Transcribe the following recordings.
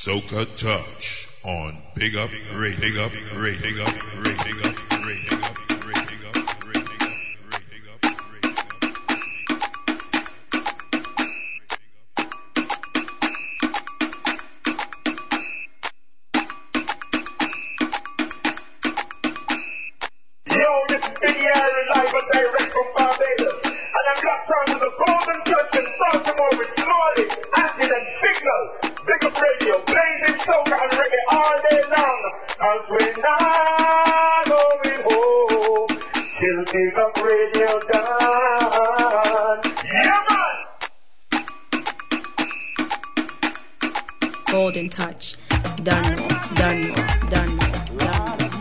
Soca Touch on Big Up Radio. Big Up Radio. Big Up Radio. Big Up Radio. Big Up Radio. Big Up Radio. Big Up Radio. Yo, this is Big Aaron live and direct from Barbados. And I'm locked on to the Golden Church in Baltimore with Smalley, Acid and Signal. Big Up Radio, blazing soca and reggae all day long. Cause we're not going home till Big Up Radio done. Yeah, man! Golden Touch. Done more, done more, done more, done more, done more.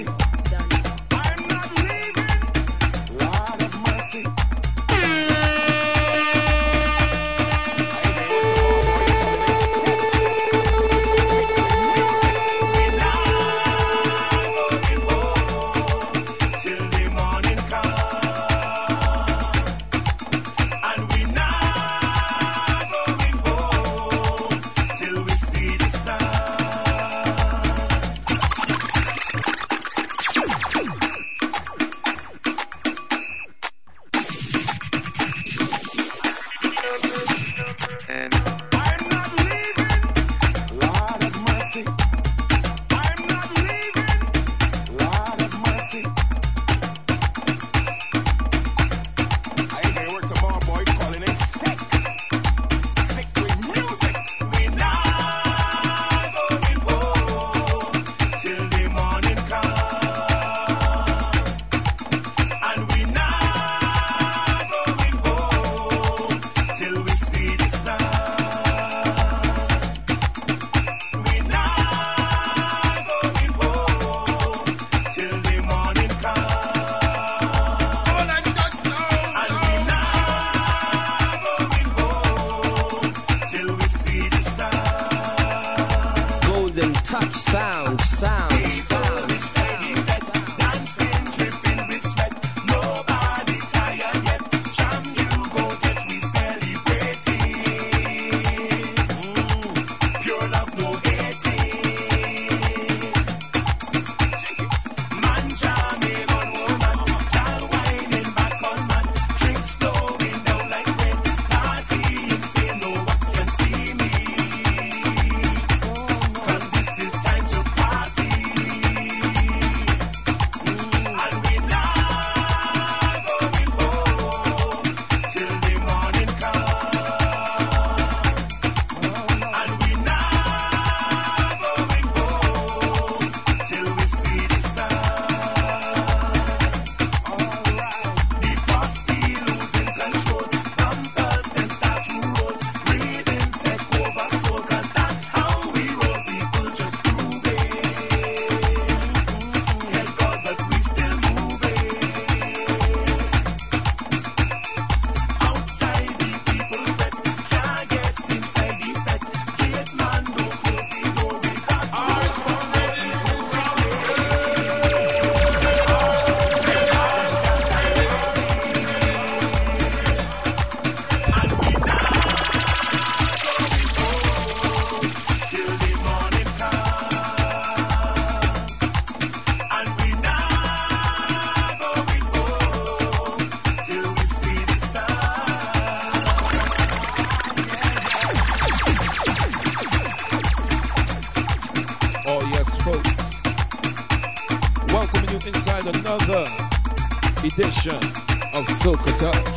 Edition of Soca Touch.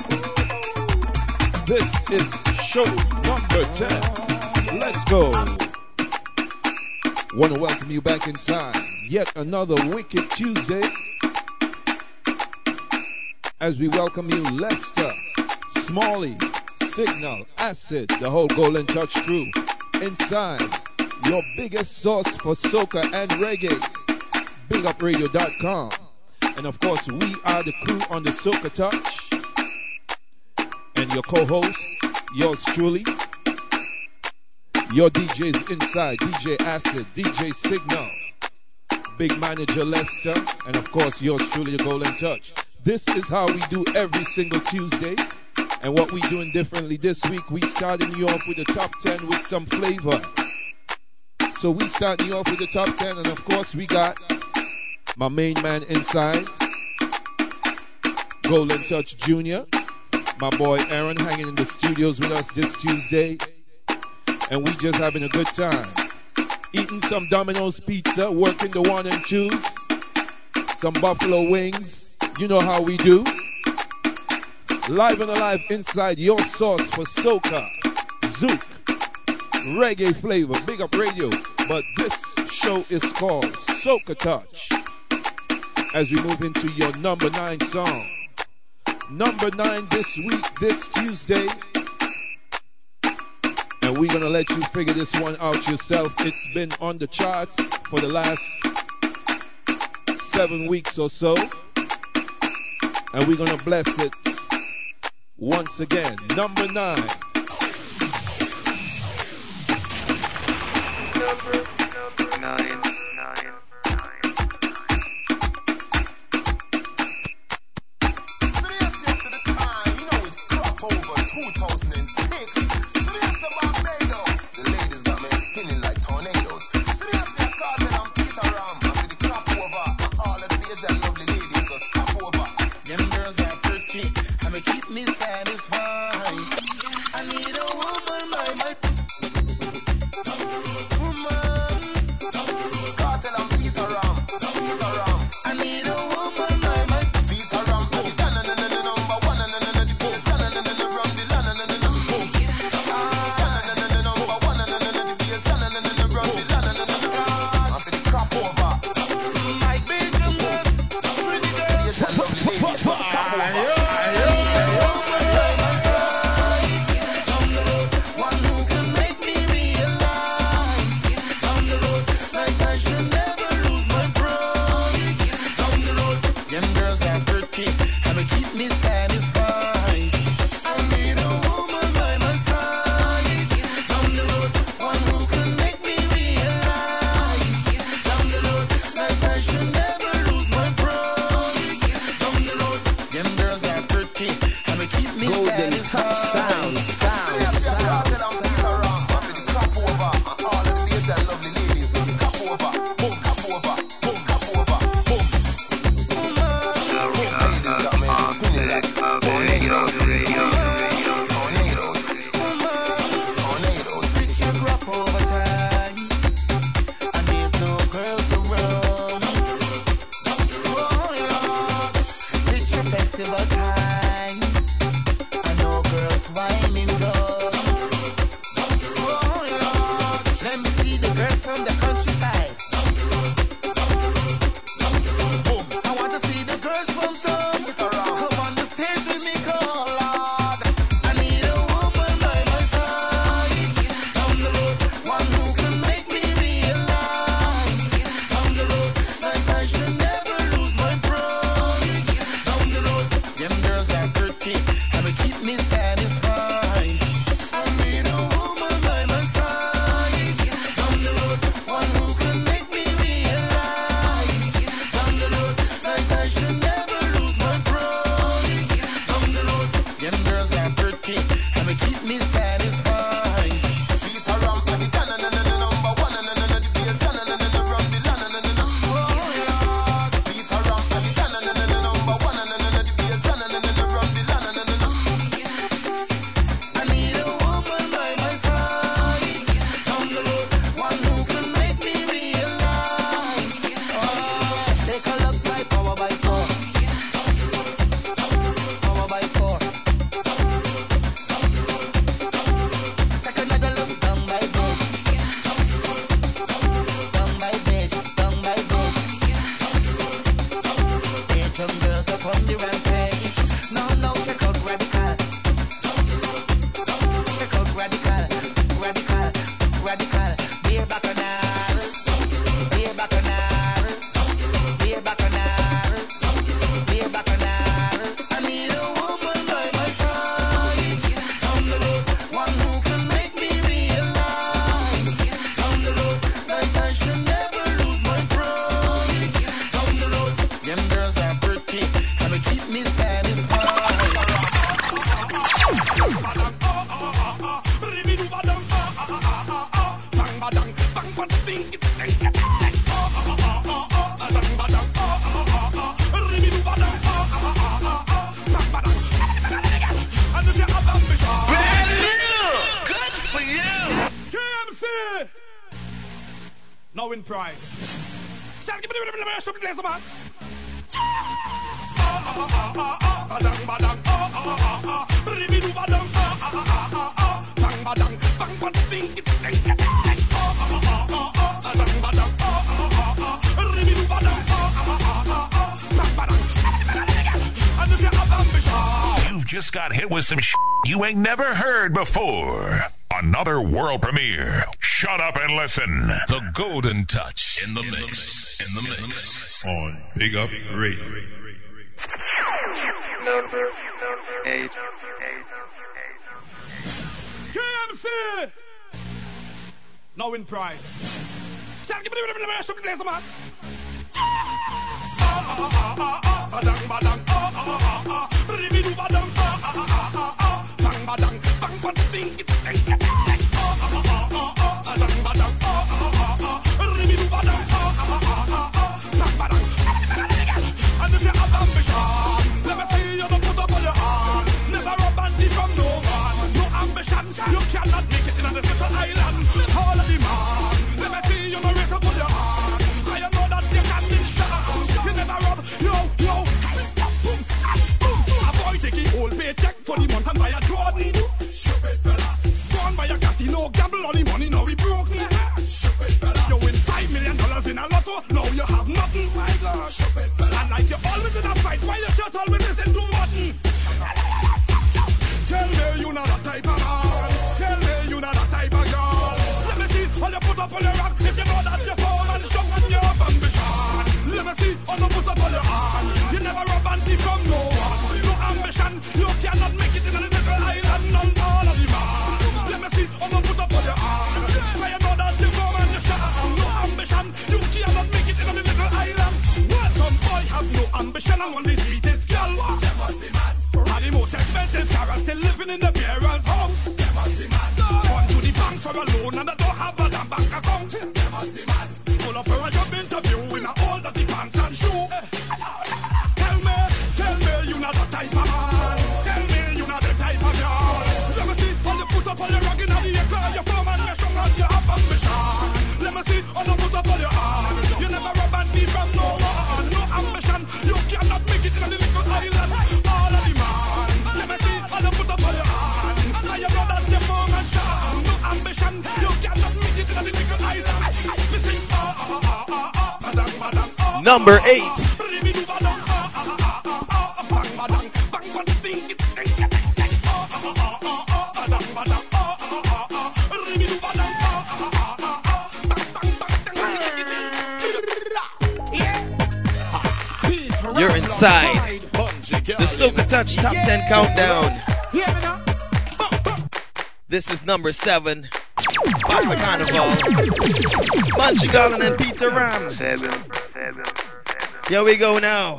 This is show number 10. Let's go. Want to welcome you back inside yet another wicked Tuesday as we welcome you Lester, Smalley, Signal, Acid, the whole Golden Touch crew inside your biggest source for soca and reggae, BigUpRadio.com. And of course, we are the crew on the Soca Touch. And your co-hosts, yours truly, your DJs inside, DJ Acid, DJ Signal, Big Manager Lester, and of course, yours truly, the Golden Touch. This is how we do every single Tuesday. And what we doing differently this week, we starting you off with the top 10 with some flavor. So we starting you off with the top 10, and of course we got my main man inside, Golden Touch Jr., my boy Aaron hanging in the studios with us this Tuesday, and we just having a good time. Eating some Domino's pizza, working the 1 and 2s, some buffalo wings, you know how we do. Live and alive inside your source for soca, zouk, reggae flavor, big up radio. But this show is called Soca Touch. As we move into your number 9 song. Number 9 this week, this Tuesday. And we're going to let you figure this one out yourself. It's been on the charts for the last 7 weeks or so. And we're going to bless it once again. Number 9. Number 9. Woman, Good for you. KMC. Now in pride. You've just got hit with some shit you ain't never heard before. Another world premiere. Shut up and listen. The Golden Touch in the mix. In the mix. On Big Up Radio. Number 8. KMC. Now in pride. You cannot make it in this little island. All of the man. Let me see you no raise up on your hand. I know that you can be shot. You never rub. Yo. A boy taking whole paycheck for the month and buy a Jordan. Stupid fella. Go on buy a casino, gamble all the money. Now we broke me. Stupid fella. You win $5 million in a lotto. Now you have nothing. My God. Stupid fella. And like you always in a fight, why your shirt always listen to button? Tell me you not that type of man. Tell me you not that type of girl. Let me see how you put up on your rock. If you know that you're firm and strong and you have ambition. Let me see how you put up on your hand. You never rub and deep from no one. No ambition. You cannot make it in a little island. None all of the man. Let me see how you put up on your hand. Why you know that you're firm and you're strong. No ambition. You cannot make it in a little island. Well, some boy have no ambition and want the sweetest girl. They must be mad. And the most expensive car still living in the parents' house. They must be mad. Gone to the bank for a loan and they don't have a damn bank account. They must be mad. Pull up for a job interview in a all dirty pants and shoe. Tell me you not the type of man. Tell me you not the type of girl. Let me see how you put up all your rug in the acre. You're firm and you're strong and you have ambition. Let me see how you put up all your hand. You never rub and deep from no one. No ambition. You cannot make it in a little island. All of the man. Let me see how you put up all your hand. And now you know that you're firm and strong. No ambition. You cannot make it in a little island. We sing Number 8. You're inside the Soca Touch Top 10 Countdown. This is number 7. Pasa Carnival. Bunchy Garland and Peter Ram. 7. Here we go now.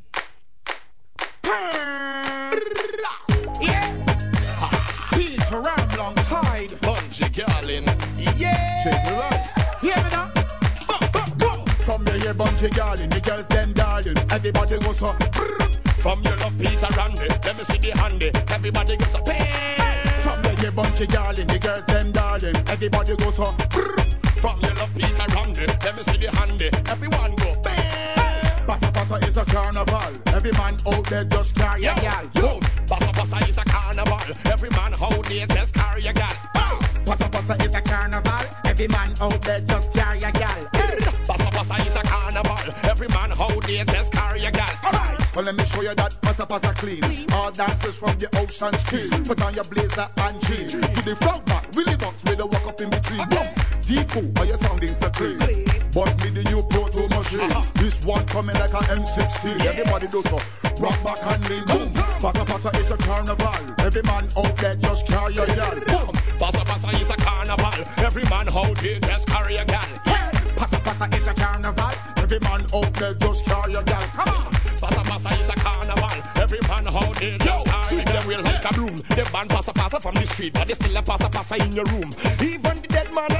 Peter Ram alongside Bunchy Garland. Yeah. Check it out. Hear me now. From the year Bunchy Garland, the girls them darling. Everybody goes up. From your love Peter Randy, let me see the handy. Everybody goes up. From the year Bunchy Garland, the girls them darling. Everybody goes up. From your love Peter Randy, let me see the handy. Everyone go. Pasa Pasa is a carnival. Every man out there just carry a gal. Yo, Pasa Pasa is a carnival. Every man out there just carry a gal. Pasa Pasa is a carnival. Every man out there just carry a gal. Pasa Pasa is a carnival. Every man out there just carry a gal. Alright, well let me show you that Pasa Pasa clean. All dancers from the ocean's king. Put on your blazer and jeans. To the front man, Willie Box with a walk up in between. Deepo, are you sounding so clean? Boss me the new proto machine. This one coming like an M16. Everybody does so. Rock back and lean. Boom. Pasa Pasa is a carnival. Every man out there just carry a gal. Boom. Pasa Pasa is a carnival. Every man out there just carry a gal. Pasa Pasa is a carnival. Every man out there just carry a gal. Come on. Pasa Pasa is a carnival. Every man out there just carry a gal. Them will like a broom. They ban Pasa Pasa from the street, but they still a Pasa Pasa in your room. Even the dead man and all in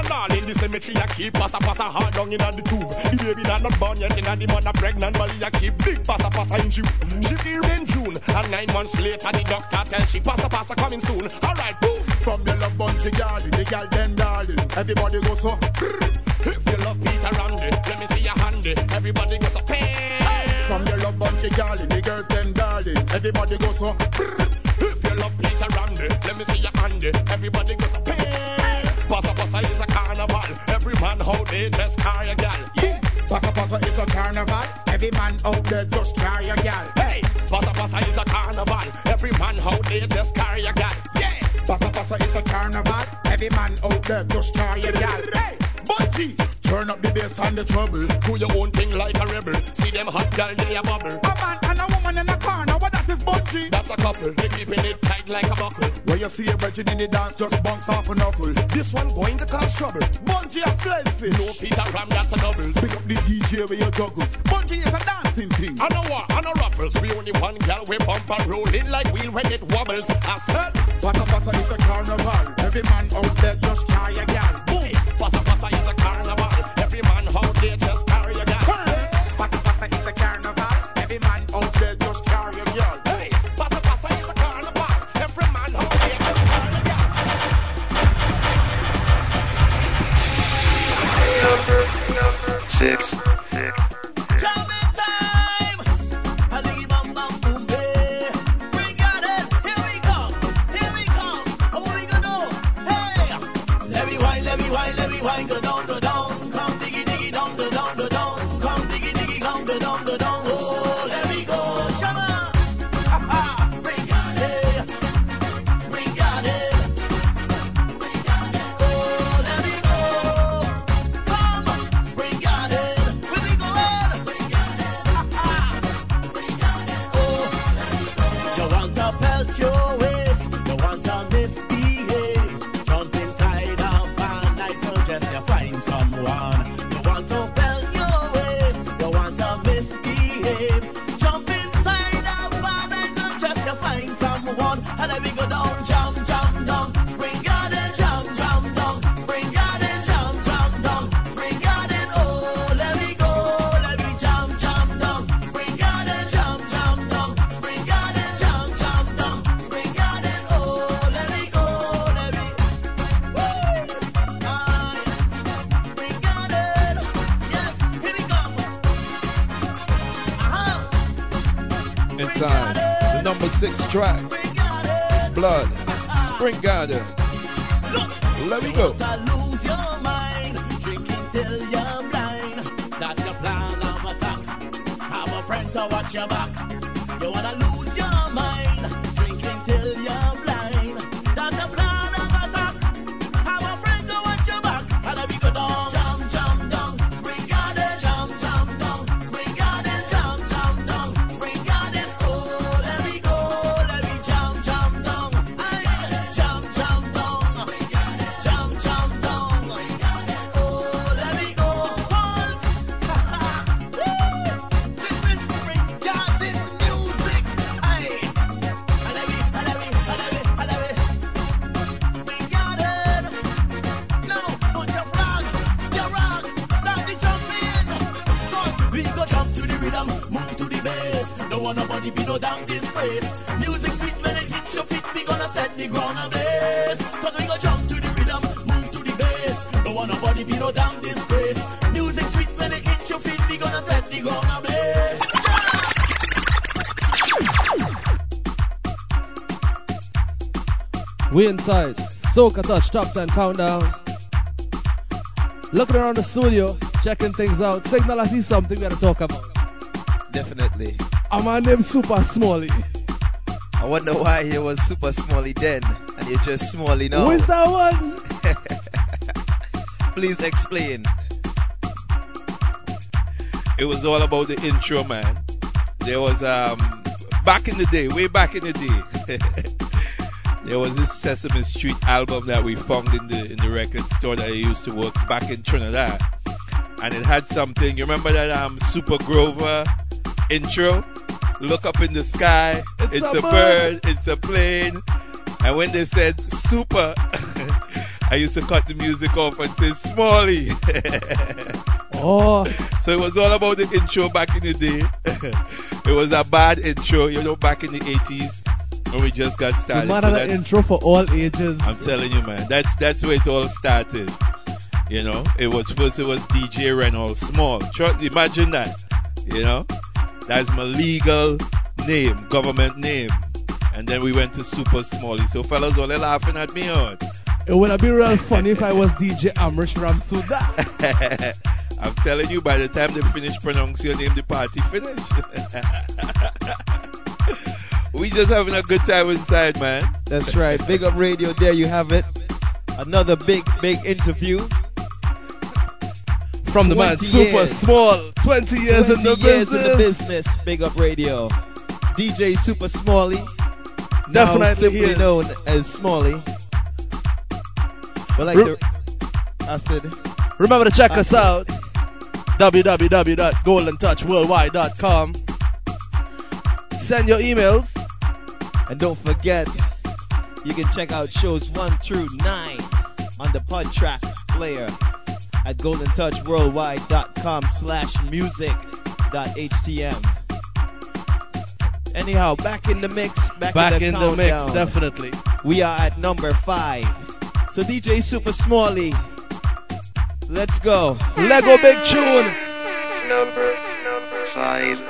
the cemetery, I keep passa hard down in the tube. The baby not born yet, and the mother pregnant, but I keep big passa in June. She feel in June, and 9 months later, the doctor tells she passa coming soon. Alright, boom. From the love bunch garden, the girl them darling. Everybody goes so. If you love Peter Randy, let me see your handy. Everybody goes so. From the love bunch garden, the girls them darling. Everybody goes so. If you love Peter Randy, let me see your handy. Everybody goes so. Passa is a carnival. Every man out there just carry a gal. Yeah. Passa is a carnival. Every man out there just carry a gal. Hey, Passa is a carnival. Every man out there just carry a gal. Yeah. Passa is a carnival. Every man out there just carry a gal. Hey, Bunty, turn up the bass and the trouble. Do your own thing like a rebel. See them hot gal, they a bubble. A man and a woman in a corner. What that is Bunty? That's a couple. They keeping it tight like a buckle. Where you see a virgin in the dance, just bounce off a knuckle. This one going to cause trouble. Bunty a flatfish. No Peter Ram, that's a double. Pick up the DJ with your juggles. Bunty is a dancing thing. I know what, I know ruffles. We only one gal, we bump and roll in like wheel when it wobbles. I said, Passa is a carnival. Every man out there just carry a gal. Boom. Passa is a carnival. Every man out there just carry a gal. Passa is a carnival. Every man out there just carry a gal. Hey, Passa is a carnival. Every man out there just carry a Number 6. The number 6 track, Blood, Spring Garden. Let me go. Lose your mind, drinking till you're blind. That's your plan of attack. Have a friend to watch your back. You wanna lose your mind, drinking till you're blind. That's your plan of attack. Have a friend to watch your back. And let me go down, jump down, Spring Garden, jump down, Spring Garden, jump down, Spring Garden. Oh, let me go, let me jump down. I jump down, Spring Garden, jump down. Oh, let me go, hold. This is Spring Garden music. Aye. And let me. Spring Garden. Now put your flag, your rock, start the jumping. 'Cause we go jump to the rhythm, move to the bass. Don't want nobody be no damn disgrace. Music sweet when it hits your feet, we gonna set the ground ablaze. 'Cause we go jump to the rhythm, move to the bass. Don't want nobody be no damn disgrace. Music sweet when it hits your feet, we gonna set the ground ablaze. We inside Soca Touch Top 10 Countdown. Looking around the studio, checking things out. Signal, I see something we gotta talk about. Definitely. A man named Super Smalley. I wonder why he was Super Smalley then and you're just Smalley now. Who is that one? Please explain. It was all about the intro, man. There was back in the day, way back in the day. There was this Sesame Street album that we found in the record store that I used to work back in Trinidad, and it had something. You remember that Super Grover intro? Look up in the sky, it's a bird, it's a plane, and when they said super, I used to cut the music off and say Smalley. Oh. So it was all about the intro back in the day. It was a bad intro, back in the 80s when we just got started. The man had an intro for all ages. I'm telling you, man, that's where it all started. It was DJ Reynolds Small. Imagine that. That's my legal name, government name. And then we went to Super Smalley. So fellas all laughing at me on. It would have been real funny if I was DJ Amrish Ramsuda. I'm telling you, by the time they finish pronouncing your name, the party finished. We just having a good time inside, man. That's right. Big Up Radio, there you have it. Another big interview. From the man Super Small. 20 years in the business. Big Up Radio. DJ Super Smalley. Definitely now simply known as Smalley. But remember to check us out. www.goldentouchworldwide.com. Send your emails. And don't forget, you can check out shows 1 through 9 on the PodTrack player at goldentouchworldwide.com/music.htm. Anyhow, back in the mix. Back in the mix, definitely. We are at number 5. So DJ Super Smalley, let's go. Lego big tune. Number 5.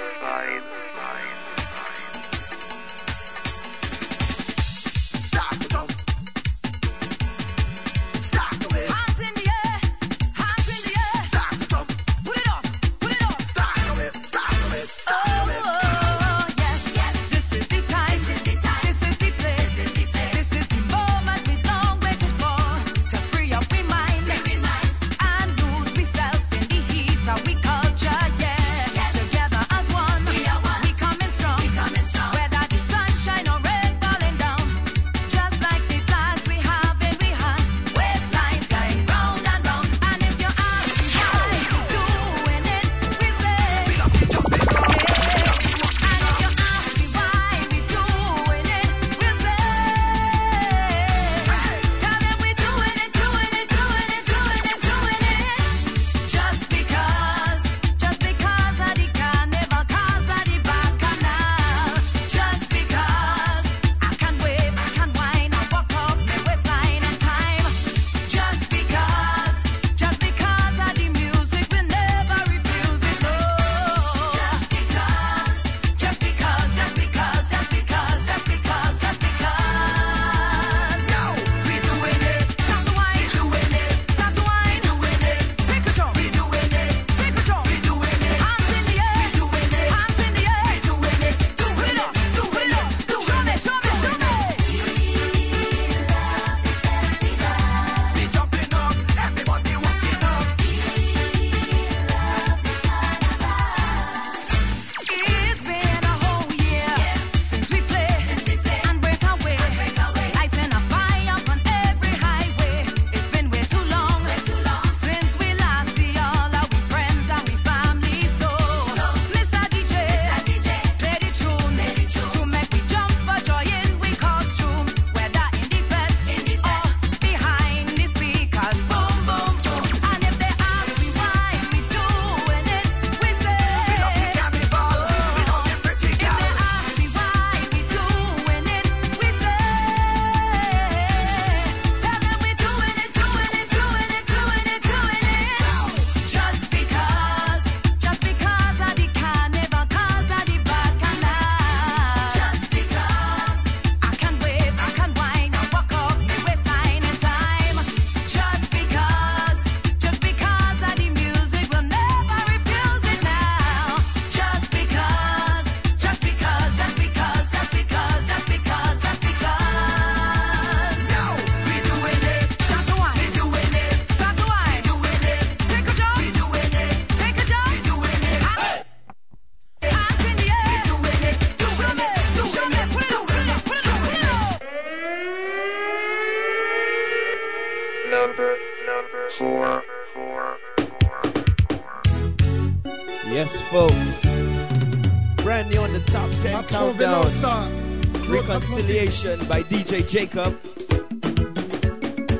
Yes, folks. Brand new on the top 10 countdown. Reconciliation by DJ Jacob.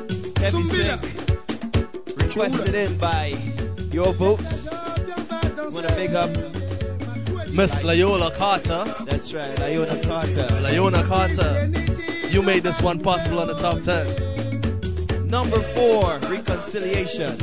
Heavy Sing. Requested in by your votes. Want to big up Miss Layola Carter. That's right, Layola Carter. Layola Carter. You made this one possible on the top 10. Number 4, Reconciliation.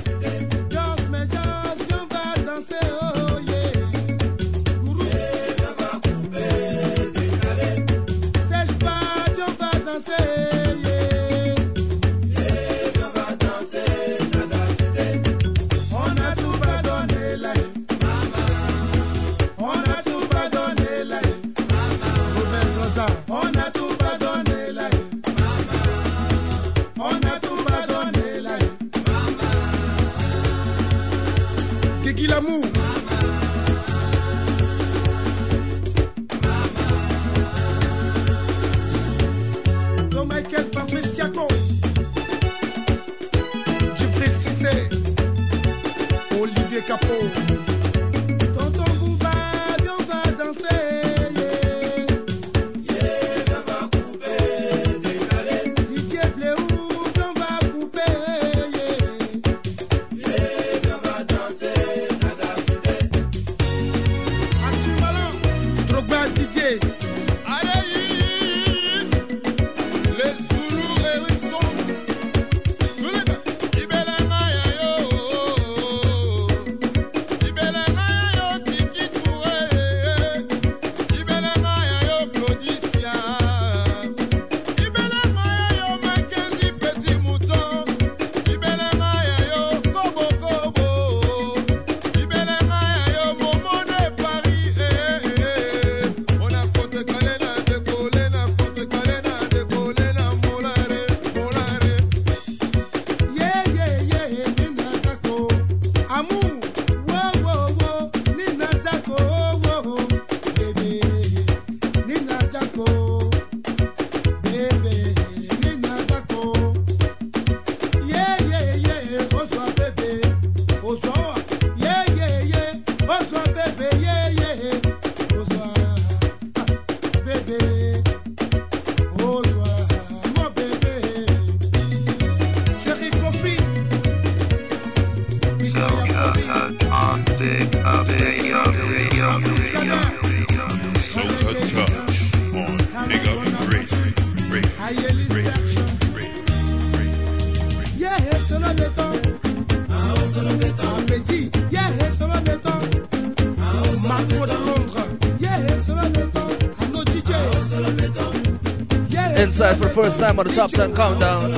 Inside for the first time on the top 10 countdown.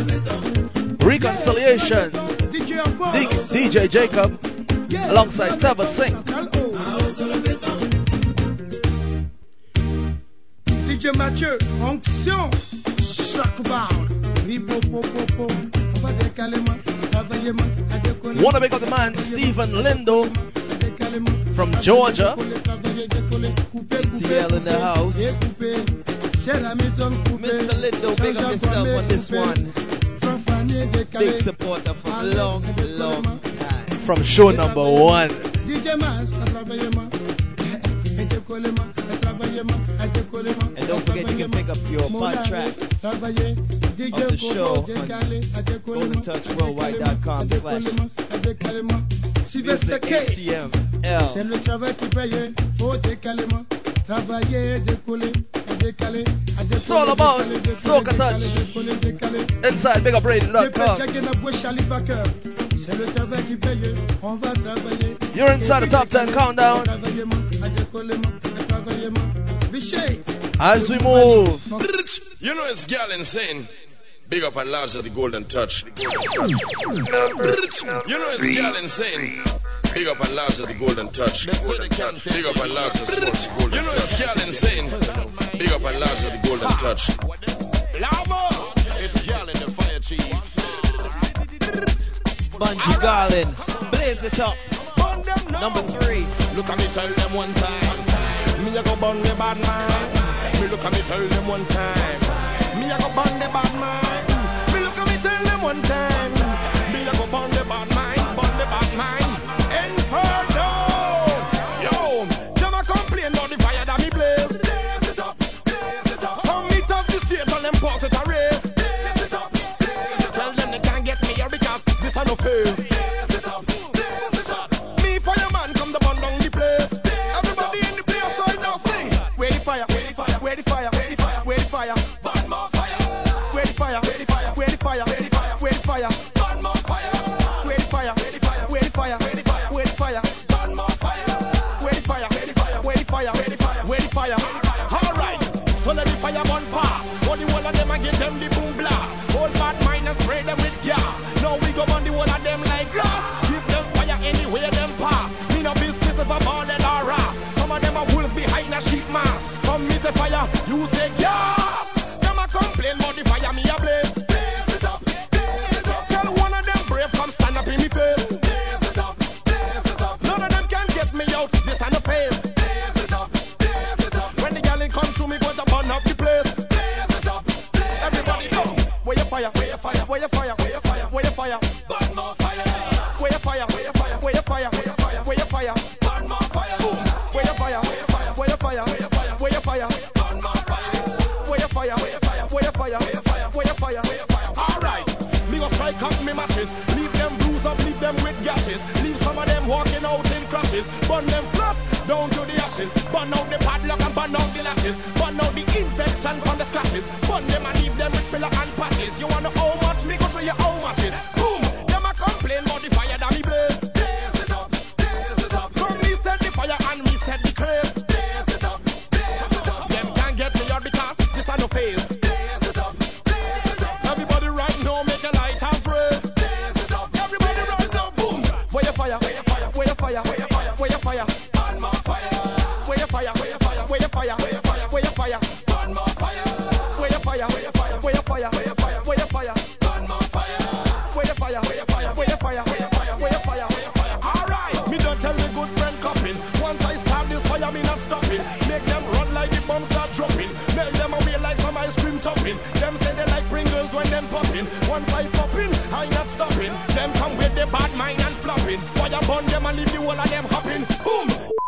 Reconciliation. DJ Jacob alongside Tava Singh. DJ Mathieu, onction, chaque barre. Wanna make up the man Stephen Lindo from Georgia. TL in the house. Mr. Lindo, big up yourself on this one. Big supporter for a long, long time. From show number 1. And don't forget you can pick up your pod track of the show on GoldenTouchWorldwide.com/HTML. C'est le travail qui paye, faut décalement travailler, décoller. It's all about Soca Touch. Inside BigUpRadio.com. You're inside the top 10 countdown. As we move. You know it's girl insane. Big up and large at the Golden Touch. You know it's girl insane. Big up and large at the Golden Touch. Big up and large at Sports Golden Touch. You know it's girl insane. Big up and large at the Golden Touch. It's girl in the fire chief. Bungie Garlin, blaze it up. Number 3. Look at me, tell them one time. Me a go burn the bad man. Me look at me, tell them one time. Me a go burn the bad man. Me look at me, tell them one time. Me a go burn the bad man, burn the bad man. Inferno, yo, them a complain about the fire that me blaze. Blaze it up, blaze it up. Come meet up the state and them pause it a race. Blaze it up, blaze it up. Tell them they can't get Where your fire? Where your fire? Where your fire? Burn my fire. Boom. Where your fire? Where your fire? Where your fire? Where your fire? Where your fire? Burn my fire. Where your fire? Where your fire? Where your fire? Where your fire? Where your fire? Where your fire? All right. Me go strike up me matches. Leave them bruised up, leave them with gashes. Leave some of them walking out in crashes. Burn them flat down to the ashes. Burn out the padlock and burn out the latches. Burn out the infection from the scratches. Burn them and leave them with pillar and patches. You wanna how much? Me go show you how much is. Boom. Them a complain about the fire that me blaze. Blaze it up, blaze it up. Come me set the fire and me set the craze. Blaze it up, blaze it up. Them can't get me out because this a no phase. Blaze it up, blaze it up. Everybody right now make a lighthouse race. Blaze it up. Everybody right now, boom. Where your fire? Where your fire? Where your fire? Where your fire? Where your fire? Burn my fire. Where your fire? Where your fire? Where your fire? Where your fire? Where your fire? Burn my fire. Where your fire? Where your fire? Where your fire? Where your fire? Where your fire? Burn my fire. Where your fire? Where your fire? Where your fire? Where your fire? Where your fire? Where your fire? All right. Me don't tell me good friend copping. Once I start this fire, me not stopping. Make them run like the bombs start dropping. Melt them away like some ice cream topping. Them say they like Pringles when them popping. Once I popping, I not stopping. Them come with the bad mind and flopping. Fire burn them and leave the whole of them hopping. Boom.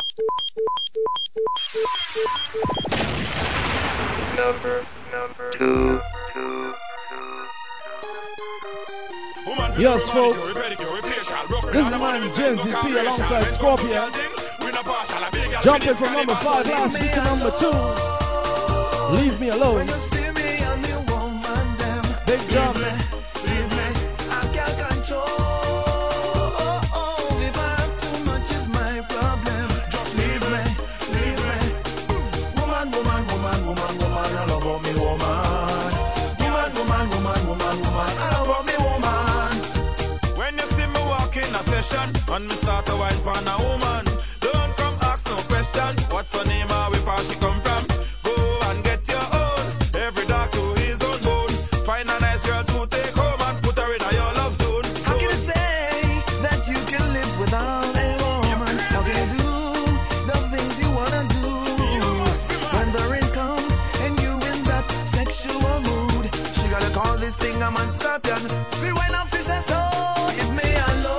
Number two. Yes, folks. This is man Gen ZP alongside Scorpion. Jumping from number 5 last week to number 2. Leave me alone. Big jump. And me start to wine for a woman. Don't come ask no question. What's her name or where she come from? Go and get your own. Every dog to his own bone. Find a nice girl to take home and put her in your love zone. How can you say that you can live without a woman? How can you do the things you wanna do? When the rain comes and you in that sexual mood, she gotta call this thing a man scorpion. Feel when I'm fish and so leave me alone.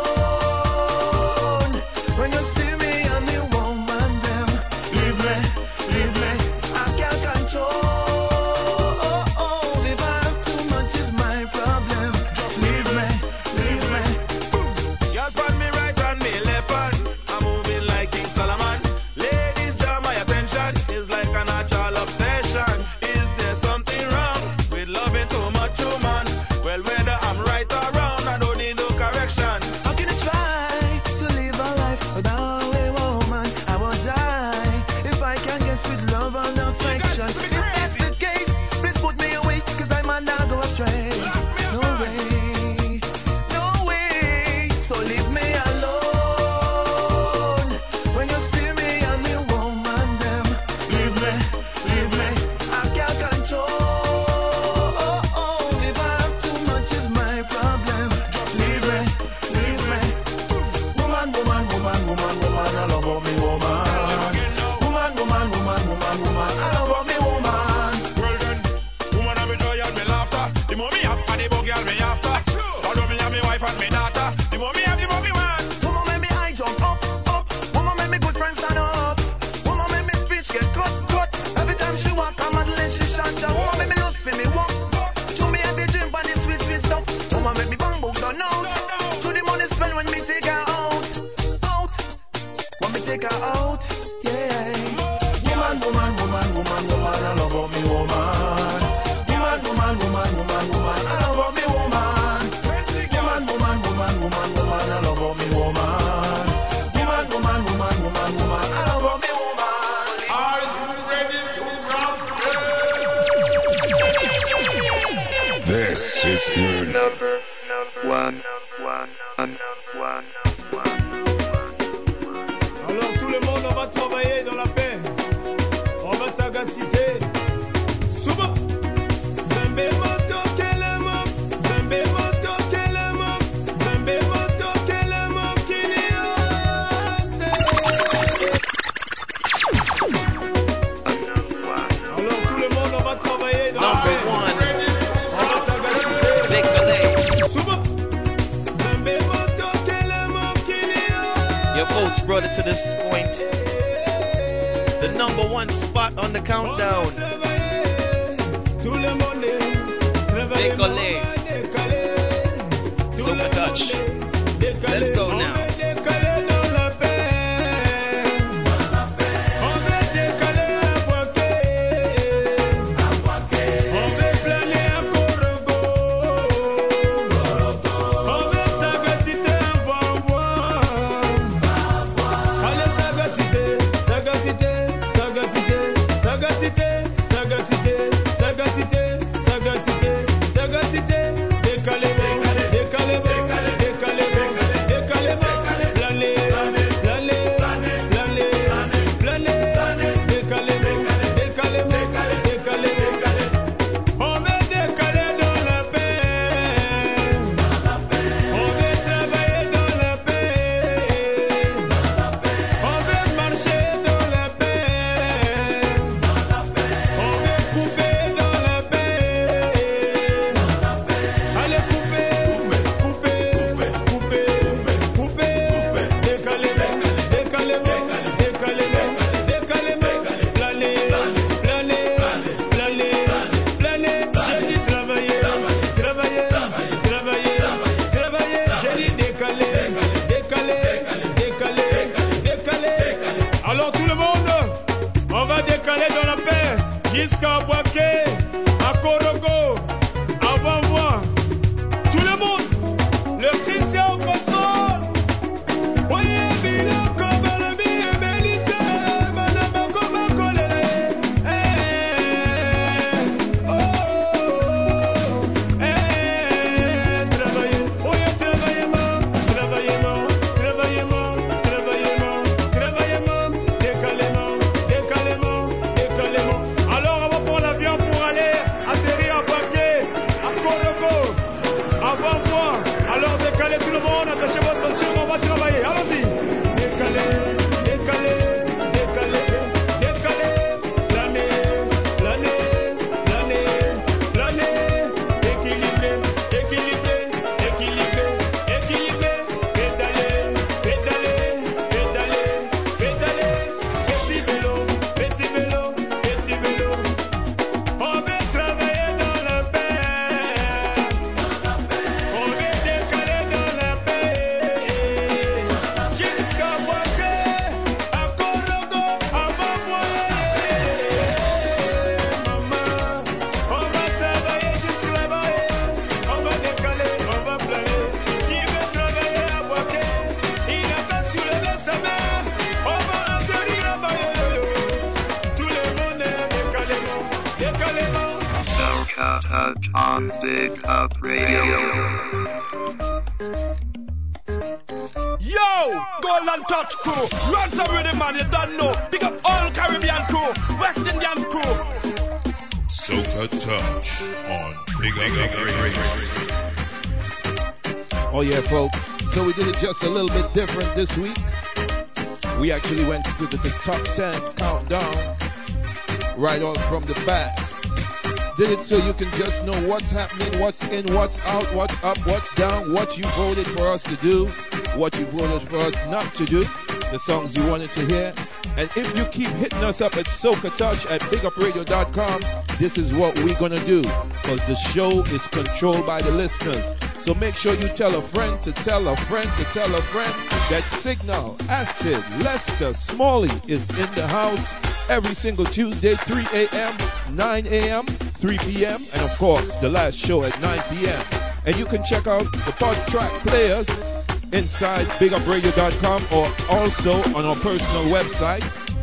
When you see me, I'm the woman, them. Leave me, I can't control. If I have too much is my problem. Just leave me. Y'all find me right and me left hand. I'm moving like King Solomon. Ladies, draw my attention. It's like a natural obsession. Is there something wrong with loving too much woman? Well, whether I'm right or wrong, I don't need no correction. How can I try to live a life without a woman? I will die if I can't get sweet love and affection. If that's the case, please put me away, cause I might not go astray. No way, so leave me alone. When you see me, I'm the woman, them. Leave me, I can't control. If I have too much is my problem. Just leave me. Woman, I love me, woman. Woman, I love me, woman. Well then, woman have me joy and me laughter. The more me have, and the more girl me after. Although me have me wife and me daughter, the more me have, the more me want. Woman make me eye jump up. Woman make me good friends stand up. Woman make me speech get cut. Every time she walk, I'm Madeleine, she shot. Woman make me lust for me walk. To me I be drink and the sweet stuff. Woman make me bang book done out. To the money spend when me take her out. When me take her out, yeah. Woman, I love me, woman. Woman, I love me, woman. Woman, I love me, woman. Woman, I love me, woman. Are you ready to rock? This is good. Number one. Alors tout le monde, on va travailler dans la paix. On va s'agaciter. Suba. Zambe moto kelemo. Zambe moto kelemo. Zambe moto kelemo. Kiniose. Alors tout le monde, on va travailler dans la paix. On va s'agaciter. Suba. Zambe moto Your votes brought it to this point. The number one spot on the countdown. Décollé. Soca Touch. Let's go now. Jusqu'à Boaké, à Korogo, à Vanvoie. Tout le monde, le Christ est au contrôle. Voyez, Bilo, comme le billet, Bélité, Madame, comme un colère. Travaillez, voyez, travaillez, décalément, décalément. Alors on va prendre l'avion pour aller atterrir à Boaké, à Korogo, à Vanvoie. Alors décalez tout le monde, attachez vos ceintures, on va travailler. Allons-y. Décalez, décalez, décalez, décalez. L'année, équilibré, équilibré, équilibré, équilibré. Pédaler, pédaler, pédaler, pédaler. Petit vélo, petit vélo. On veut travailler dans la paix. On veut décaler dans la paix. Jusqu'à Boaké, à Korogo, à Vanvoie. Maman, on va travailler jusqu'à là-bas. On va décaler, on va planer. Qui veut travailler à Boaké, il n'a qu'à soulever sa main. On va atterrir là-bas. Tout le monde est décalément. Soca Touch on Big Up Radio. Yo, Golden Touch crew, run some rhythm man, you don't know. Pick up all Caribbean crew, West Indian crew. Soca Touch on Big Up Radio. Oh yeah, folks. So we did it just a little bit different this week. We actually went to the top 10 countdown right off from the bats. Did it so you can just know what's happening, what's in, what's out, what's up, what's down, what you voted for us to do, what you voted for us not to do, the songs you wanted to hear. And if you keep hitting us up at Soca Touch at BigUpRadio.com, this is what we're going to do, because the show is controlled by the listeners. So make sure you tell a friend to tell a friend to tell a friend that Signal, Acid, Lester, Smalley is in the house every single Tuesday, 3 a.m., 9 a.m., 3 p.m., and of course, the last show at 9 p.m. And you can check out the pod track players inside BigUpRadio.com or also on our personal website,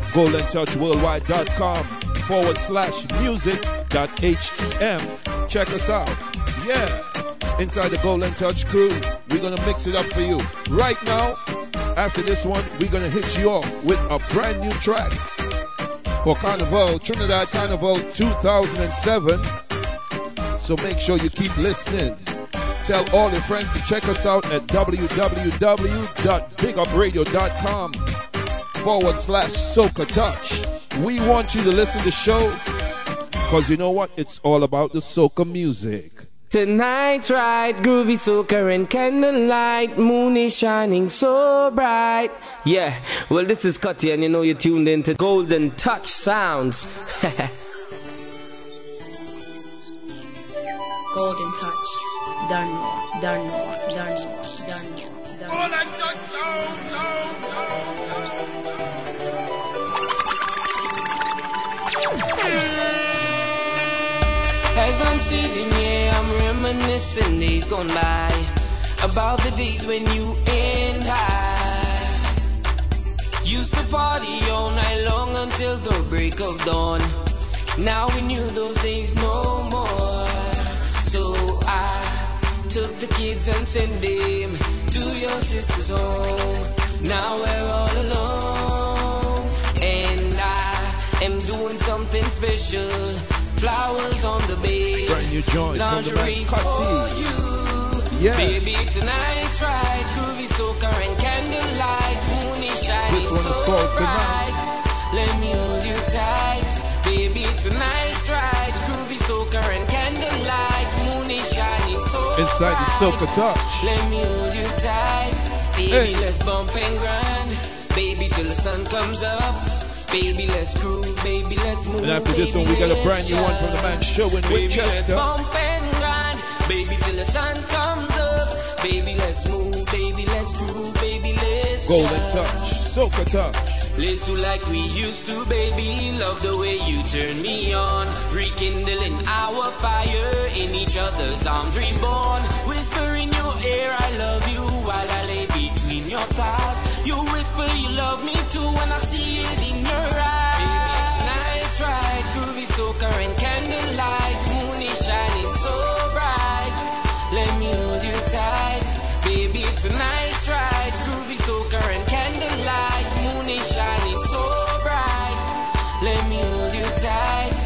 GoldenTouchWorldwide.com/music.htm. Check us out. Yeah. Inside the Golden Touch crew, we're going to mix it up for you. Right now, after this one, we're going to hit you off with a brand new track for Carnival, Trinidad Carnival 2007. So make sure you keep listening. Tell all your friends to check us out at www.bigupradio.com/Soca Touch. We want you to listen to the show because you know what? It's all about the soca music. Tonight's right, groovy soca and candlelight, moon is shining so bright. Yeah, well this is Cutty and you know you're tuned into Golden Touch Sounds. Golden Touch. Done. Golden Touch Sound. As I'm sitting here, I'm reminiscing days gone by about the days when you and I used to party all night long until the break of dawn. Now we knew those days no more. So I took the kids and sent them to your sister's home. Now we're all alone, and I am doing something special. Flowers on the bed, brand new joint, lingerie for you. Yeah. Baby, tonight's right, groovy soca and candlelight, moon is shining so bright. Let me hold you tight. Baby, tonight's right, groovy soca and candlelight, moon is shining so inside bright. the Soca Touch. Let me hold you tight. Baby, let's bump and grind. Baby, till the sun comes up. Baby, let's groove, baby, let's move. And after this one, we got a brand new one from the man Show in Winchester. Let's bump and grind, baby, till the sun comes up. Baby, let's move, baby, let's groove, baby, let's Golden Touch, Soca Touch. Let's do like we used to, baby. Love the way you turn me on. Rekindling our fire in each other's arms reborn. Whisper in your ear, I love you while I lay between your thighs. You whisper you love me too when I see it in your eyes. Baby, tonight's right, groovy soca and candlelight, moon is shining so bright. Let me hold you tight. Baby, tonight's right, groovy soca and candlelight, moon is shining so bright. Let me hold you tight.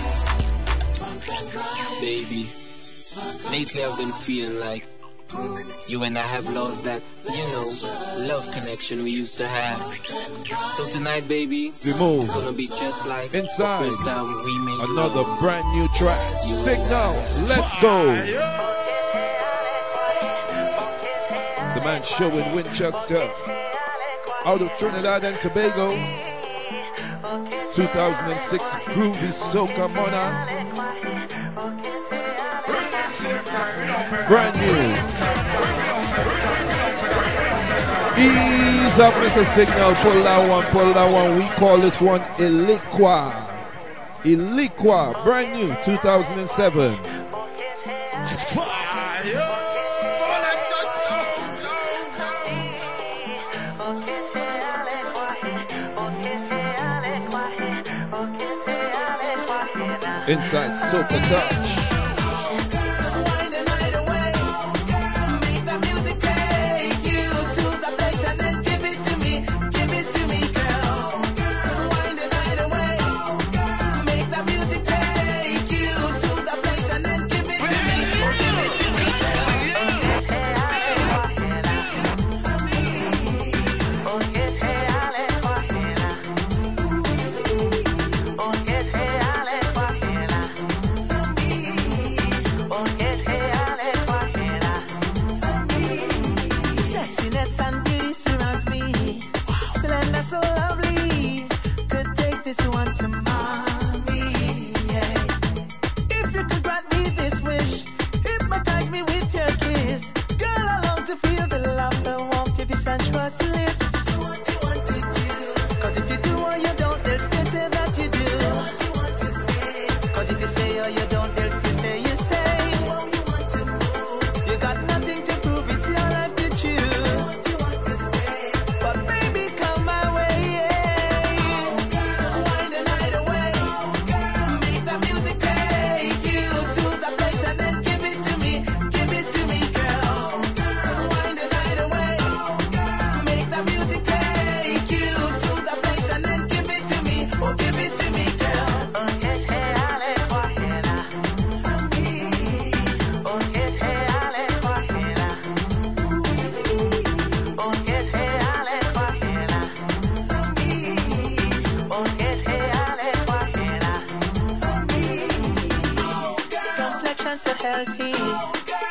Baby, lately I've been feeling like you and I have lost that, love connection we used to have. So tonight, baby, we move. It's gonna be just like inside. The first time we made another love. brand new track. Signal, let's go. The man Show in Winchester, out of Trinidad and Tobago. 2006 Groovy Soca Monarch. Brand new. Ease up, Mr. Signal. Pull that one. We call this one Iliqua. Brand new, 2007. Inside Soca Touch. so healthy.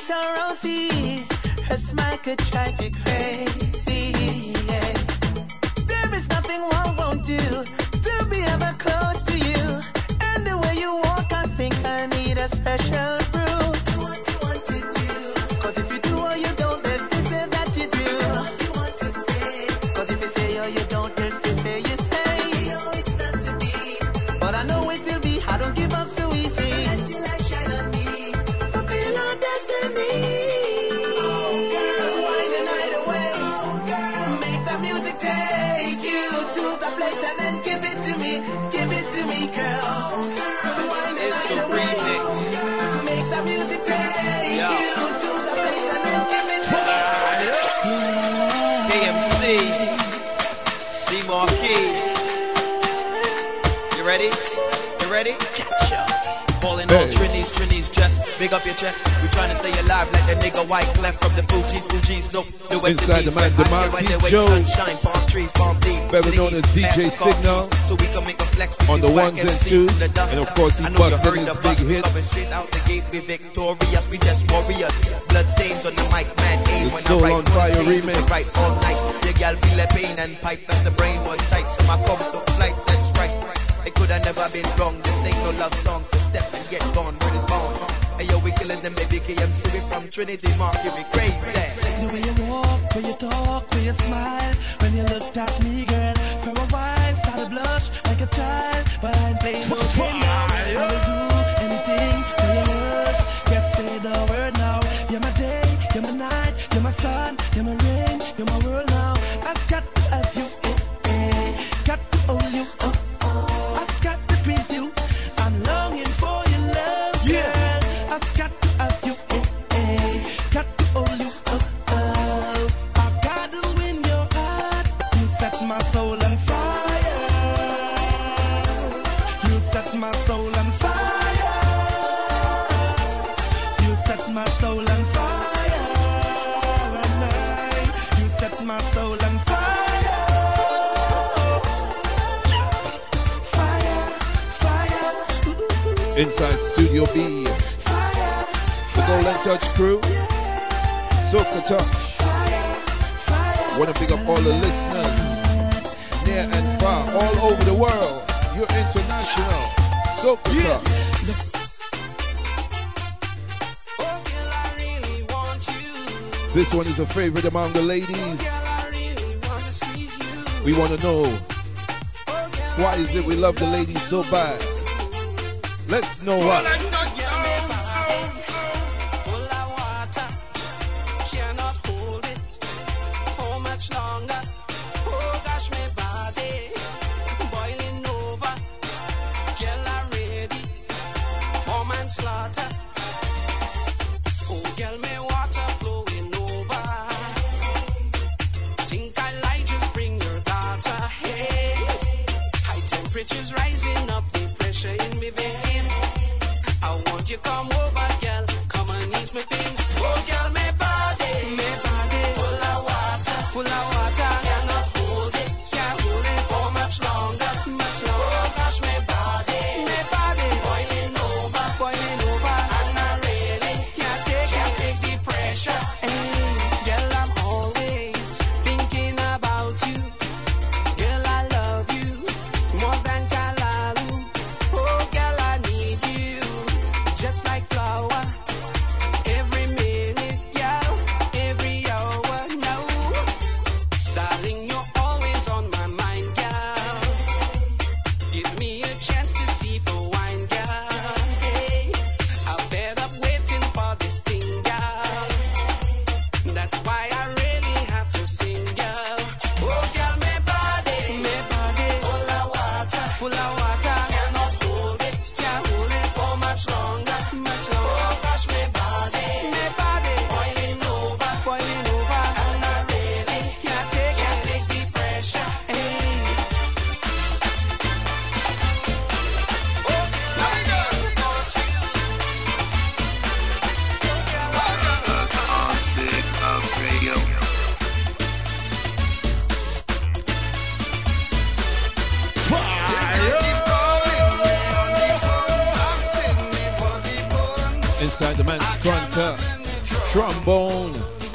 so rosy. Her smile could drive you crazy. Yeah. There is nothing one won't do to be ever close to you. And the way you walk, I think I need a special fruit. Do what you want to do. Cause if you do or you don't, there's this and that you do. What you want to say. Cause if you say or you don't, there's this and you say. You know it's not to be. But I know it will be. I don't give up so easy. Let your light shine on me. Fulfill our destiny. Oh girl, wind the night away. Oh girl, make the music take you to the place and then give it to me. Give it to me, girl. Wind the night away. Make the music take you to the place and then give it to me. KMC, D-Marquis. You ready? You ready? Falling all Trinis, just big up your chest. We trying to stay alive like the nigga white left from the Fugees, no. The West Inside the man, DeMarquis Joe, sunshine, palm trees, better known as DJ Signal, so we can make a flex on the ones and twos, and of course he busted his big hits. Straight out the gate, we victorious, we just warriors. Blood stains on the mic, man. Aim The when Soul I on write Fire one remix. right all night. The girl feel the pain and pipe that the brain was tight, so my come to flight. That's right. It could have never been wrong. This ain't no love song, so step and get gone. Word is born. Hey yo, we killing them, baby KMC. We from Trinity Mark, you be crazy. The way you walk, when you talk, when you smile, when you looked at me, girl, for a while, started blush like a child, but I ain't playing no game now. I will do anything for your love. Just say the word now. You're my day, you're my night, you're my sun, you're my rain, you're my world now. I've got to have you, got to hold you, I've got to please you. I'm longing for your love, girl. I've got to have you, got to hold you, I've got to win your heart. You set my soul on fire. You set my soul on fire. You set my soul on fire. And you set my soul on fire. Fire, fire. Inside Studio B, the Golden Touch crew, Soca Touch. Want to pick up all the listeners, near and far, all over the world. You're international. Soca Touch. This one is a favorite among the ladies. We want to know, why is it we love the ladies so bad? Let's know why. Temperatures rising up, the pressure in me vein. I want you come over, girl, come and ease me pain. Oh, girl, me body, full of water, cannot hold it, can't hold it for much longer. Oh, gosh, me body, boiling over, and I really can't take the pressure. Hey, girl, I'm always thinking about you. Girl, I love you more than Kalalu. Oh, girl, I need you just like flower. Every minute, girl, every hour, no. Darling, you're always on my mind, girl. Give me a chance to deep a wine, girl. Hey, I've been up waiting for this thing, girl. That's why I really have to sing, girl. Oh, girl, me body, full of water, cannot hold it, can't hold it for much longer. Oh, gosh, me body, boiling over, and I really can't take the pressure. Hey. Big Up Radio. Inside the man's Grunter, trombone.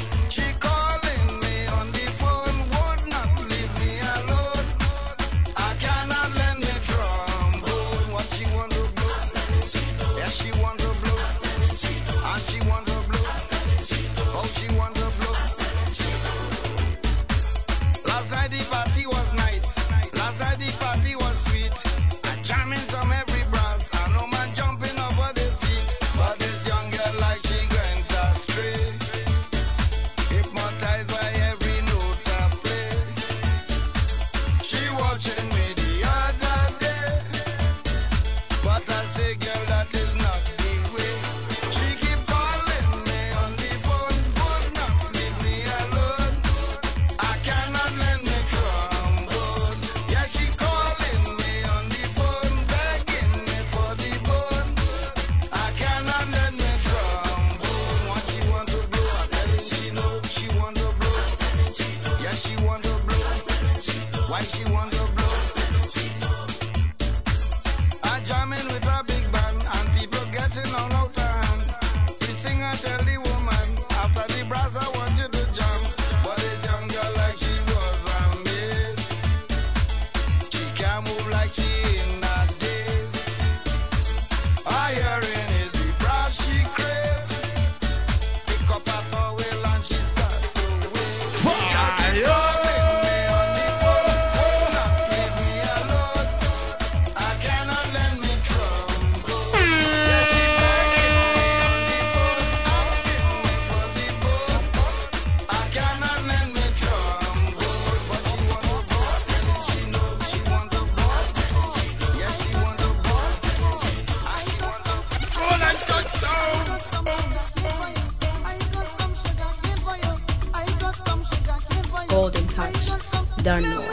Golden Touch. Don't know.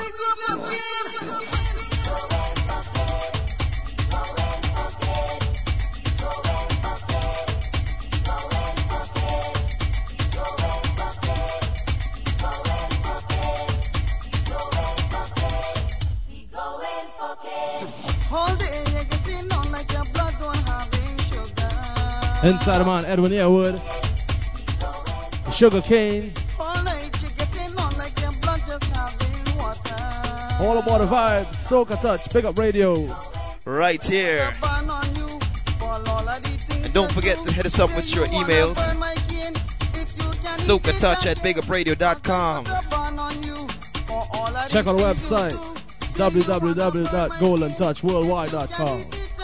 Inside man, Edwin Airwood, Sugar Cane, all about the vibes, Soca Touch, Big Up Radio. Right here. And don't forget to hit us up with your emails. SocaTouch@BigUpRadio.com. Check out the website, www.goldentouchworldwide.com.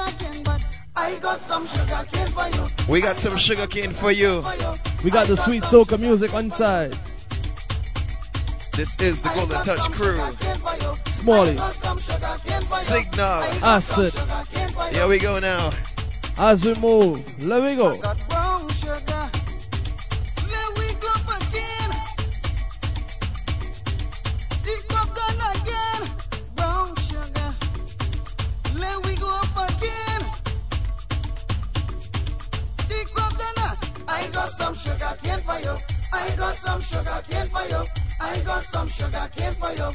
We got some sugar cane for you. We got the sweet soca music inside. This is the Golden Touch crew. Smalley, Signal, Acid. Here we go now. As we move, let we go. I got some sugar cane for you. I got some sugar cane for you. I got some sugar cane for you.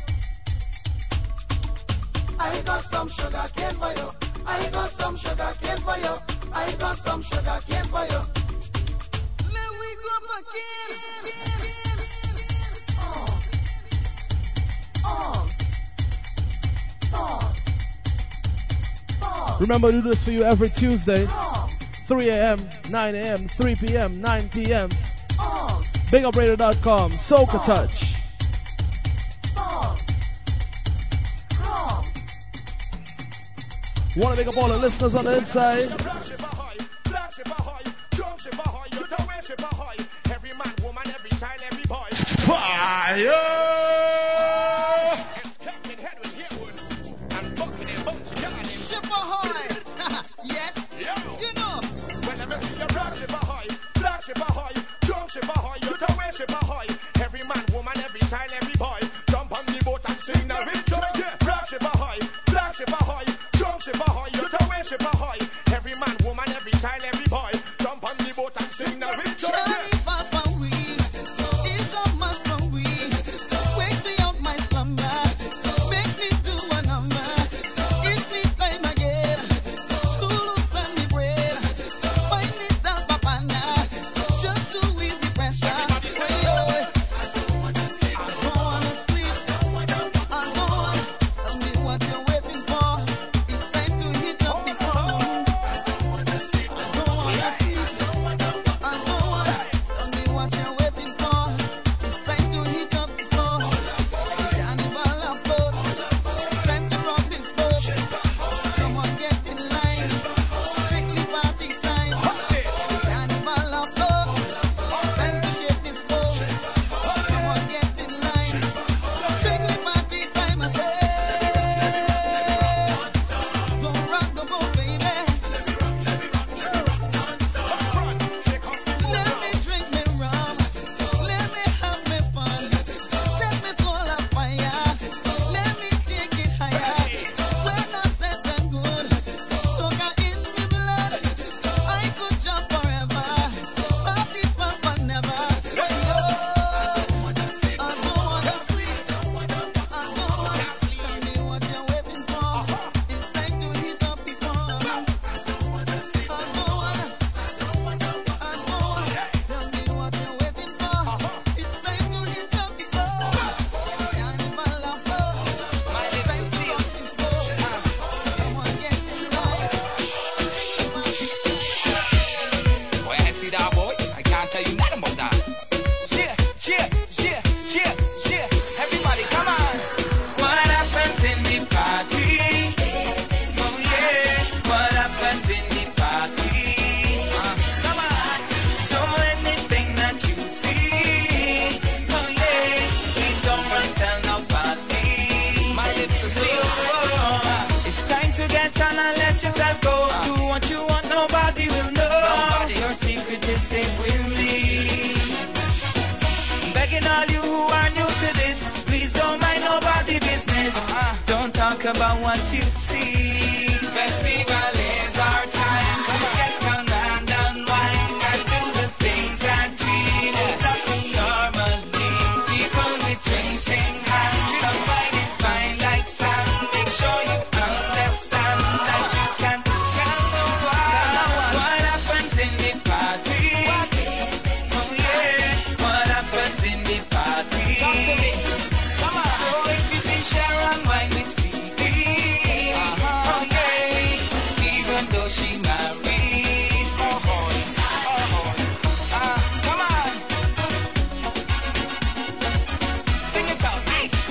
I got some sugar cane for you. I got some sugar cane for you. I got some sugar cane for you. Let we go for cane. Remember to do this for you every Tuesday, 3 a.m., 9 a.m., 3 p.m., 9 p.m. BigUpRadio.com, Soca Touch. Want to big up all the listeners on the inside? Every man, woman, every child, every boy. Fire! It's Captain Edwin Harewood and Bucking and Bunchy Garden. Ship ahoy! Yes? Yo! You know! When I see you rock ship ahoy, black ship ahoy, jump ship ahoy, you don't wear ship ahoy. Every man, woman, every child, every boy. Jump on the boat and sing the rich joy. Rock ship ahoy, black ship ahoy, jump ship ahoy, you don't wear ship ahoy. Every man, woman, every child, every boy. Jump on the boat and sing the rich joy. Johnny Papa, we is a must for we. about what you see. Festival is our time to get down and unwind and do the things that we not normally. People with drinks in hand, somebody fine like sand. Make sure you understand that you can tell no one what happens in the party. Oh yeah, what happens in the party. Talk to me. Come on. So if you see Sharon wine with Stevie, oh yeah, even though she married, come on. Sing it out.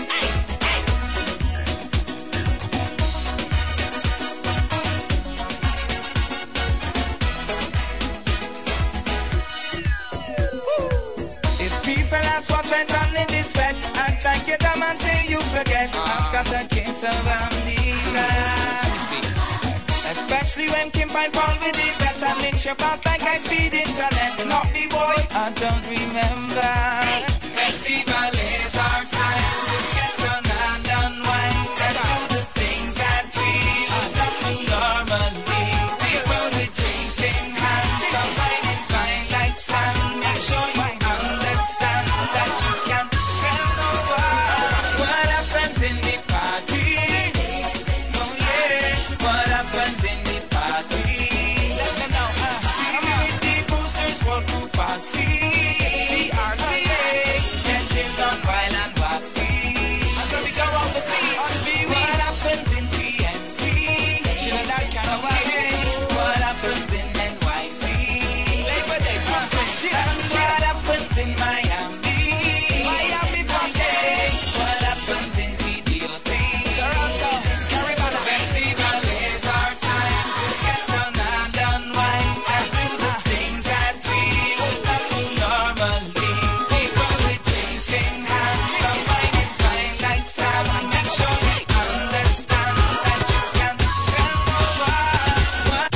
If people ask what went on in this fete, act like you dumb and say you forget. I've got a case of amnesia. Especially when Kim Pine Paul with the better links your fast like high speed internet. Not me boy, I don't remember. Festival is our time to get on and unwind and do the things that we don't do normally. People with drinks in hand, somebody fine like sand. Make sure you understand that you can tell no one what happens in the party. Oh yeah, what happens in the party. Let me know. See me with the boosters for group RC. The RCA, getting on wild and wassy. And so we go overseas. What happens in TNT? Trinidad, Canada. What happens in NYC? Labor Day, Brooklyn. What happens in Miami? Miami, Boston. What happens in TDOT? Toronto, Caribbean. Festival is our time to get on and unwind and do the things that we would not do normally. People with drinks in hand, somebody fine like Sam. Make sure you understand that you can tell no one.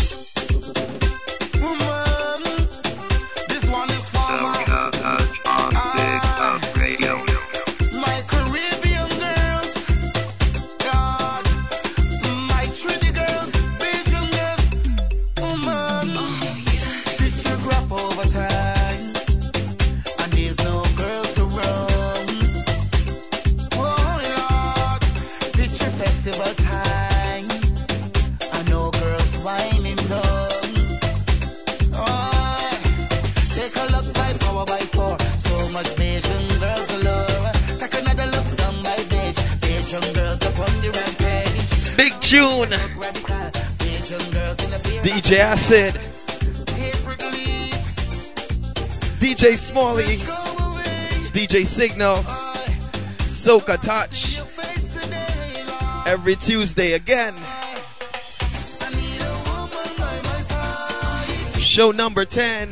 This one is for Soca Touch on Big Up Radio. my Caribbean girls, God, my Trinity girls, Belgian girls, picture grab over time, and there's no girls around. Oh Lord, picture festival time, and no girls whining down. Oh, take a look by power by four, so much Belgian girls allure. Take another look down by beach, Belgian girls upon the rampage. Big tune. Belgian girls in the beer. DJ Acid. DJ Smalley. DJ Signal. Soca Touch. Every Tuesday again. Show number 10.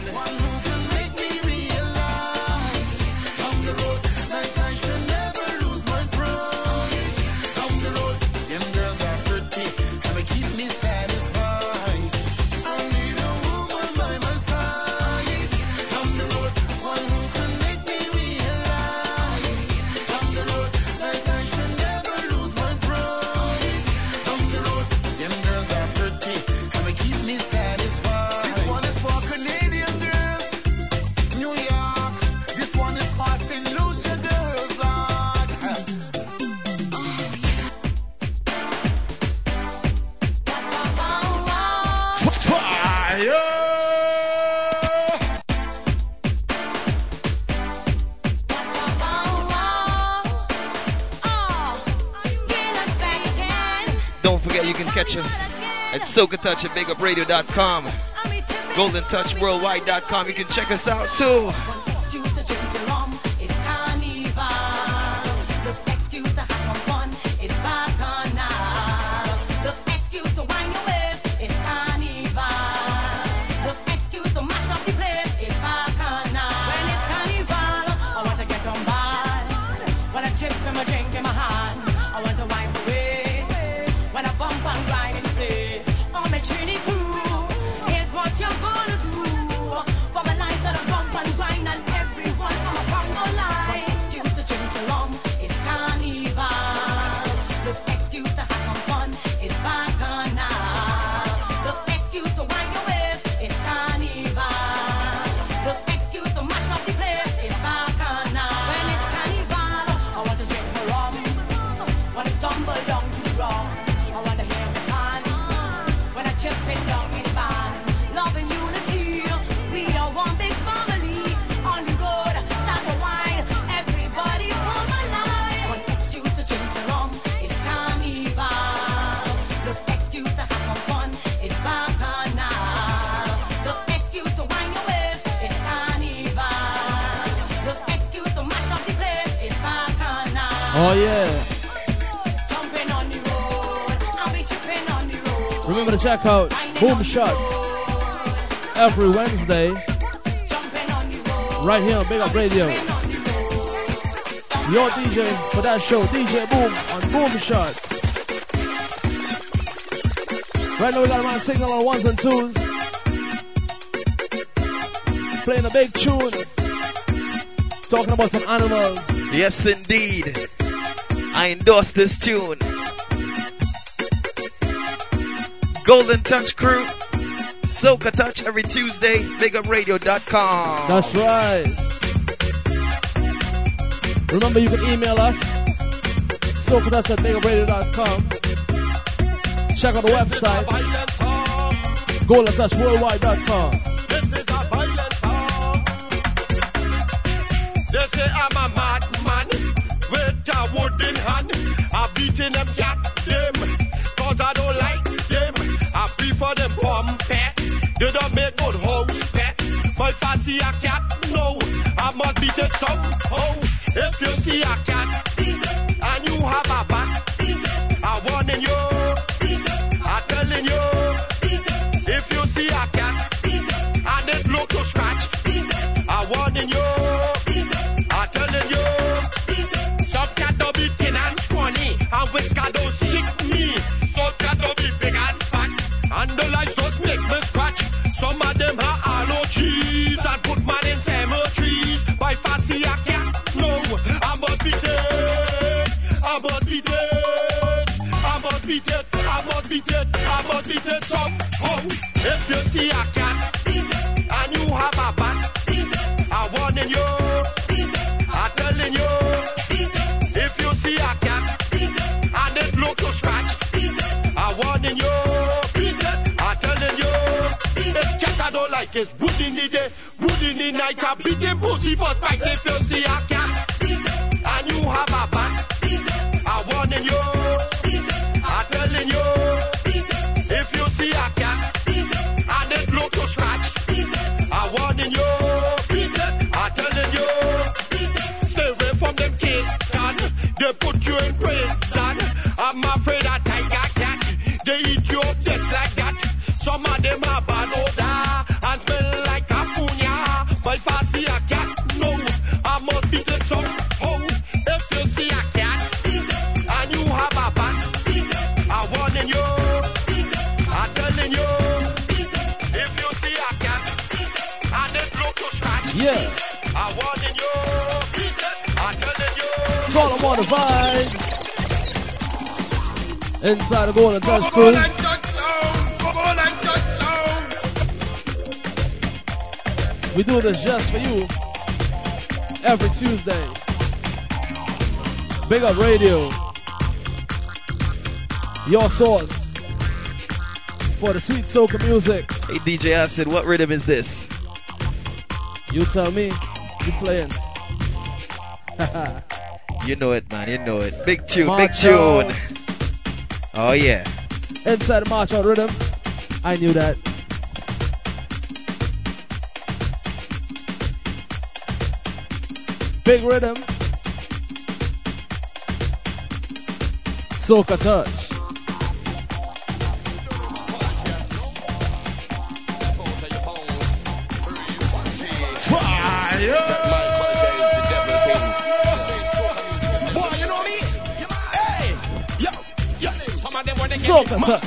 This one is for Canadian girls, New York. This one is for St. Lucia girls, Lord. Don't forget you can catch us at Soca Touch at BigUpRadio.com, GoldenTouchWorldwide.com. You can check us out too. Excuse to drink the rum, it's carnival. The excuse to have some fun, it's bacchanal. The excuse to wind your waist, it's carnival. The excuse to mash up the place, it's bacchanal. When it's carnival, I want to get on board. When I chip and my drink in my hand, I want to wipe away. When I bump and grind in place, all my Trinity crew, here's what you're gonna do. For my life that I bump and grind and everyone from a bongo line. Excuse to drink the rum, it's carnival. The rumble down to the ground. I wanna hear the man when I chip it down in the band. Love and unity, we are one big family on the road. That's a wine, everybody come alive. One excuse to drink the rum is carnival. The excuse to have some fun is bacchanal. The excuse to wind your waist is carnival. The excuse to mash up the place is bacchanal. Oh yeah. Jumping on the road, I'll be chipping on the road. Remember to check out Boom Shots every Wednesday right here on Big Up Radio. Your DJ for that show, DJ Boom on Boom Shots. Right now we got a man signal on ones and twos, playing a big tune, talking about some animals. Yes, indeed. I endorse this tune. Golden Touch Crew, Soca Touch every Tuesday, BigUpRadio.com. That's right. Remember, you can email us, SocaTouch@BigUpRadio.com. Check out the website, GoldenTouchWorldwide.com. This is a violent song. They say I'm a madman with a wooden hand. I'm beating them cat them, cause I don't like them. I prefer them bomb pet. They don't make good house pet. But if I see a cat, no, I must beat it somehow. If you see a cat and you have a bat, I warning you, I'm telling you. If you see a cat and it look to scratch, I warning you, I'm telling you. Some cat don't be thin and scrawny, and whisker don't stick me. Some cat don't be big and fat, and the lights don't make me scratch. Some of them have allergies and put man in cemeteries. But if I see a cat, no, I must beat it. I must beat it. I must beat it. I must beat it. I must beat it somehow. If you see a cat and you have a bat, I warning you, I'm telling you. If you see a cat and it look to scratch, I warning you, I'm telling you. If cat I don't like it, wood in the day, wood in the night, I beat him pussy for spite. If you see a cat and you have a bat, I warning you, I'm telling you. If you see a cat and it look to scratch, I warning you, I'm telling you. Stay away from them kids, son. They put you in prison. I'm afraid a tiger cat, they eat you up just like that. Some of them are bad odor and smell like a funya. But if I see a cat, no, I must beat it somehow. If you see a cat and you have a bat, I warning you, I'm telling you. If you see a cat and it look to scratch, Yeah. I warning you, I'm telling you. It's all about the vibes. Inside the Golden Touch Crew. We do this just for you every Tuesday. Big Up Radio, your source for the sweet soca music. Hey DJ Acid, what rhythm is this? You tell me, you playing. You know it, man, you know it. Big tune, March big tune. out. Oh yeah. Inside the March Out rhythm, I knew that. Big rhythm. Soca Touch. Soca Touch.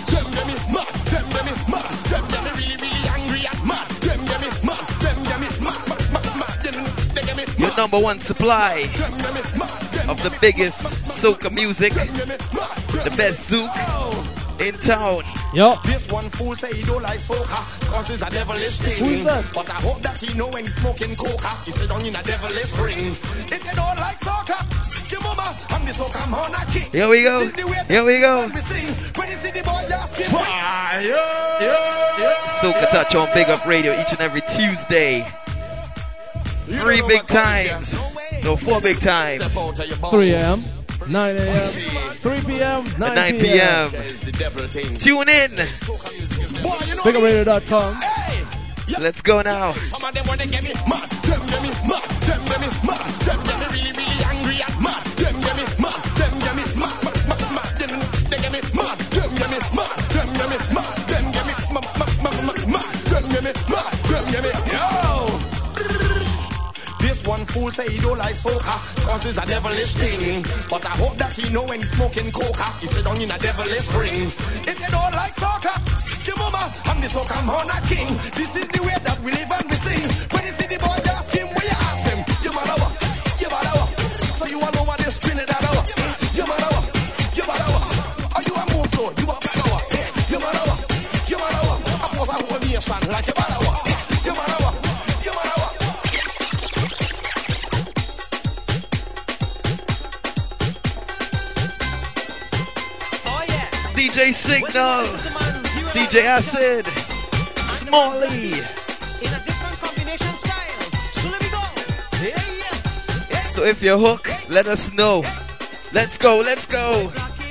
Your number one supply of the biggest soca music, the best zouk in town. Yo. This one fool say he don't like soca, cause it's a devilish thing. Who's that? But I hope that he know when he's smoking coca, he sit down in a devilish ring. If you don't like soca, your mama, I'm the soca man a king. Here we go. Here we go. When you see the boy just give Soca Touch on Big Up Radio each and every Tuesday. 3 big times. No, 4 big times. 3 a.m., 9 a.m., 3 p.m., 9 p.m. Tune in. BigUpRadio.com. Let's go now. Some of them when they get me mad, them get me mad, them get me mad, them get me really, really angry and mad, them get me mad, them get me mad, mad, them they get me mad, them get me mad, them get me mad, them get me mad, them get me mad, them get me yo. This one fool say he don't like soca, cause it's a devilish thing. But I hope that he know when he's smoking coca, he sit down in a devilish ring. If you don't like soca, your mama, I'm the soca man a king. This is the way that we live and we sing. When you see the boy ask him, where you ask him? You mother what? You mother what? So you all over this Trinidad what? You mother what? You mother what? Are you a move so? You a brother what? You mother what? You mother what? I pose a whole nation like you mother what? You mother what? You mother what? DJ Signal, DJ Acid, Smalley. So if you're hooked, let us know. Let's go, let's go.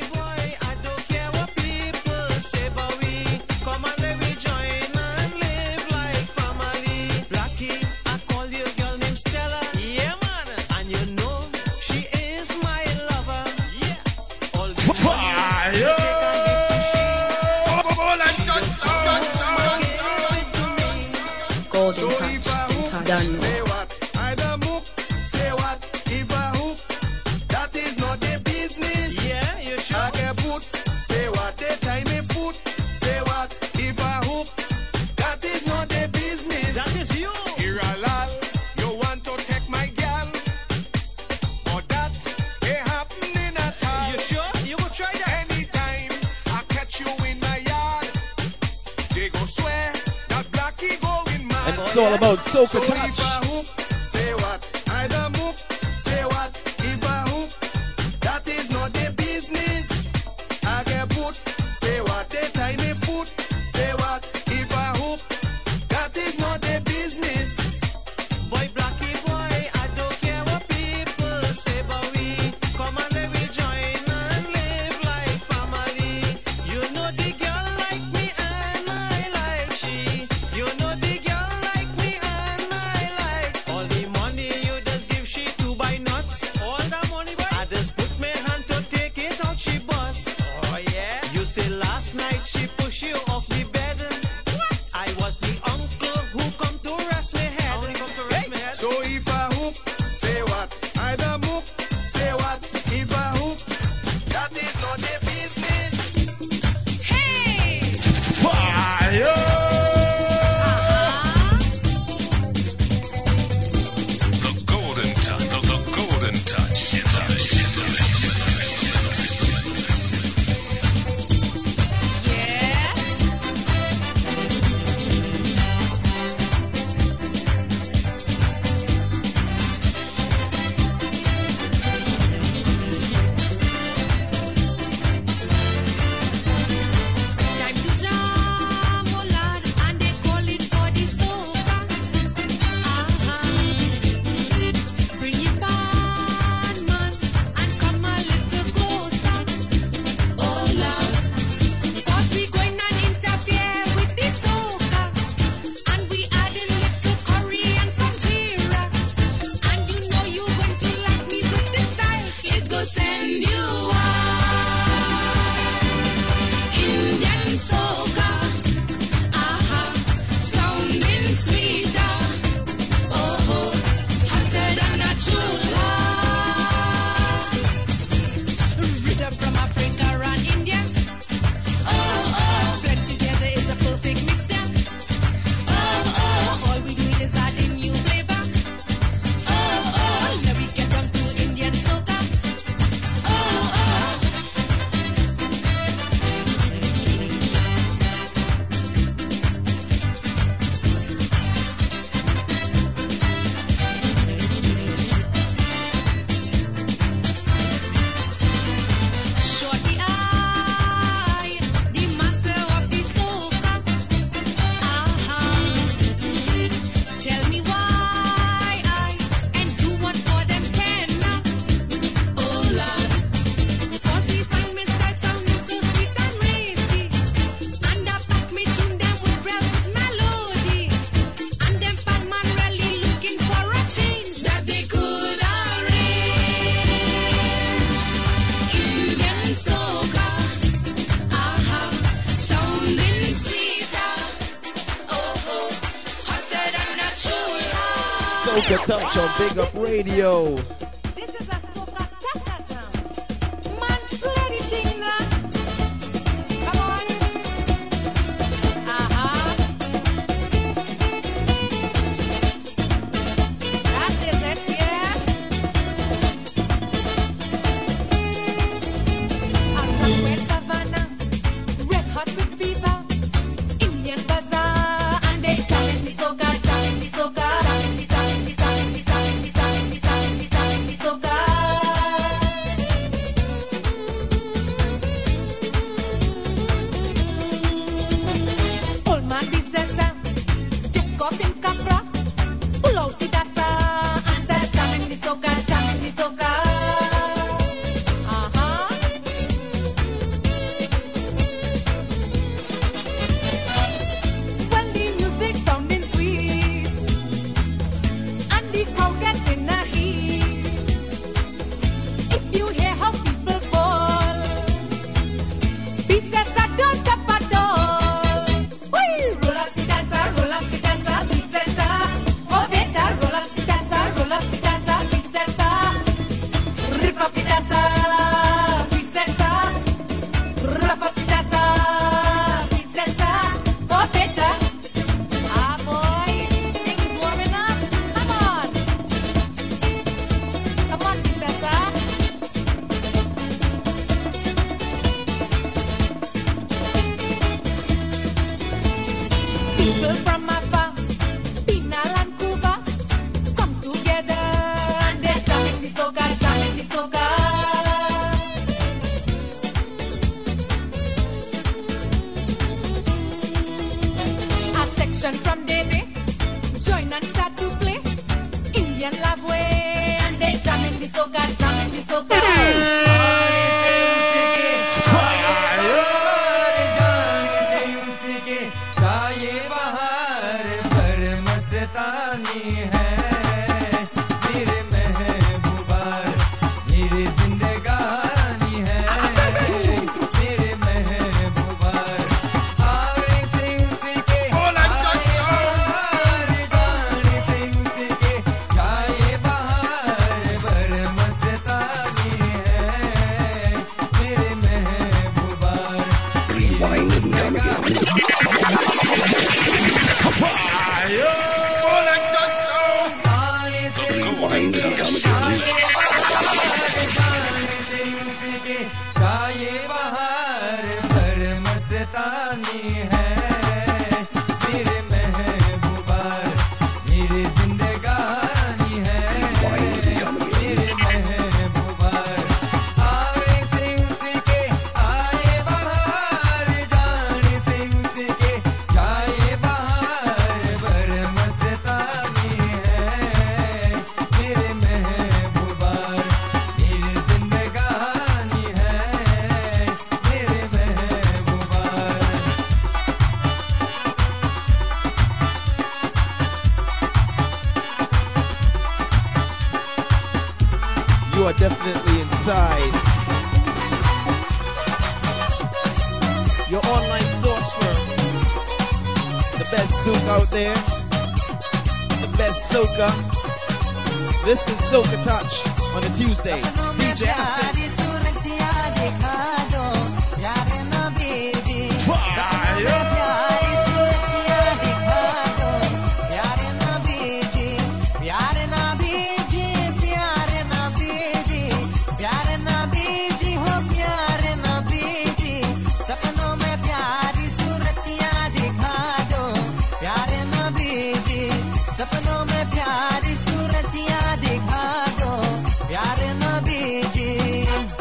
It's all about Soca Touch. Say what? I don't move. Say what? If I hook, that is not the business. I get put. Say what? They tie me foot. Say what? If I hook, that is not the business. Boy, Blackie boy, I don't care what people say, but we come and let me join and live like family. You know the girl like me and I like she. You know the girl like me and I like Soca Touch on Big Up Radio. This is a Soca Tata Jam. Man, play the thing now. Come on. That is it, yeah. Red Savannah, red hot with fever, Indian bazaar, and they jamming the soca, jamming the soca, jamming the jamming the jamming the jamming the jamming the jamming the jamming the soca. Old man business, take off in Capra, pull out the dasa, and they're jamming the soca, jamming the soca. When the music sounding sweet and the crowd gets in a heat, if you hear how people fall, beats that don't stop at all. Roll up the dancer, beats that oh better, roll up the dancer, beats that rip up the dancer, beats that rip up the dancer, beats that oh better. Ah boy, things warming up. Come on, Tessa. People from afar, Pinal and Cuba, come together and they're jamming the soca, jamming the soca. A section from Davy, join and start to play Indian love way, and they jamming the soca, jamming the soca. You are definitely inside. Your online source for the best soca out there. The best soca. This is Soca Touch on a Tuesday. DJ Acid. प्यारी सूरतियाँ दिखा दो प्यारे Nabi ji.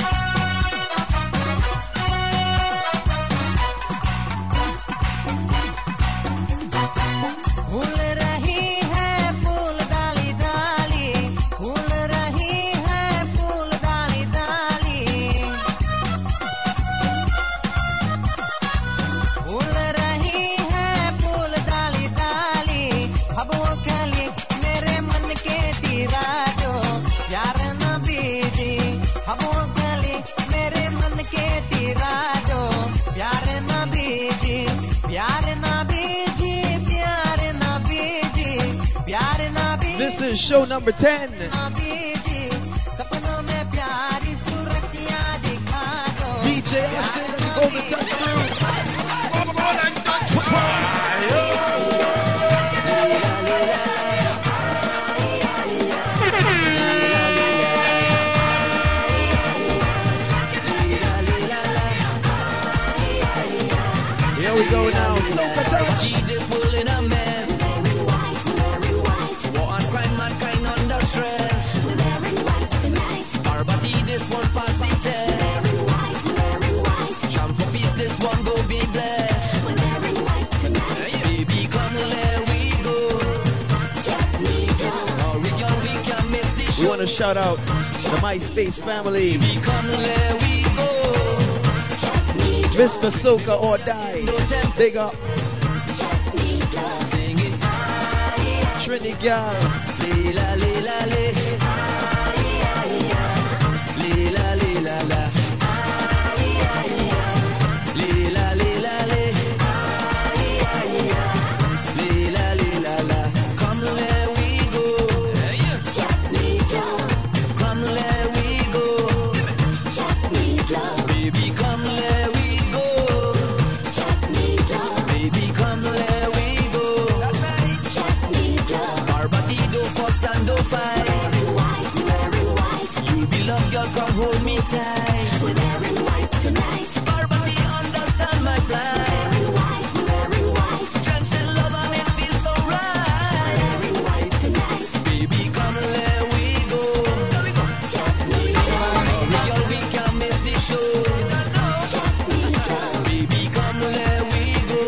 is show number 10. DJ Austin and the Golden Touch crew. Here we go now. Soca Touch. This world in a mess. War and crime, mankind under stress. Barbati, this one pass the test. Champ for peace, this one go be blessed. Baby, come let we go. We can miss this show. We want to shout out the MySpace family. Baby, come let we go. Mr. Soca or Die. Big up. Trini Gal. Lila, lila, lila. Lila, lila, la. Lila, lila, lila, lila, la. Come let we go. Come let we go. Baby, come let we go. Baby, come let we go. Barbati, don't fuss and don't fight. You'll be loved, girl, come hold me tight. Barbati, understand my plight. Drenched in love and it feels so right. Baby, come let we go. Girl, we can't miss the show. Baby, come let we go.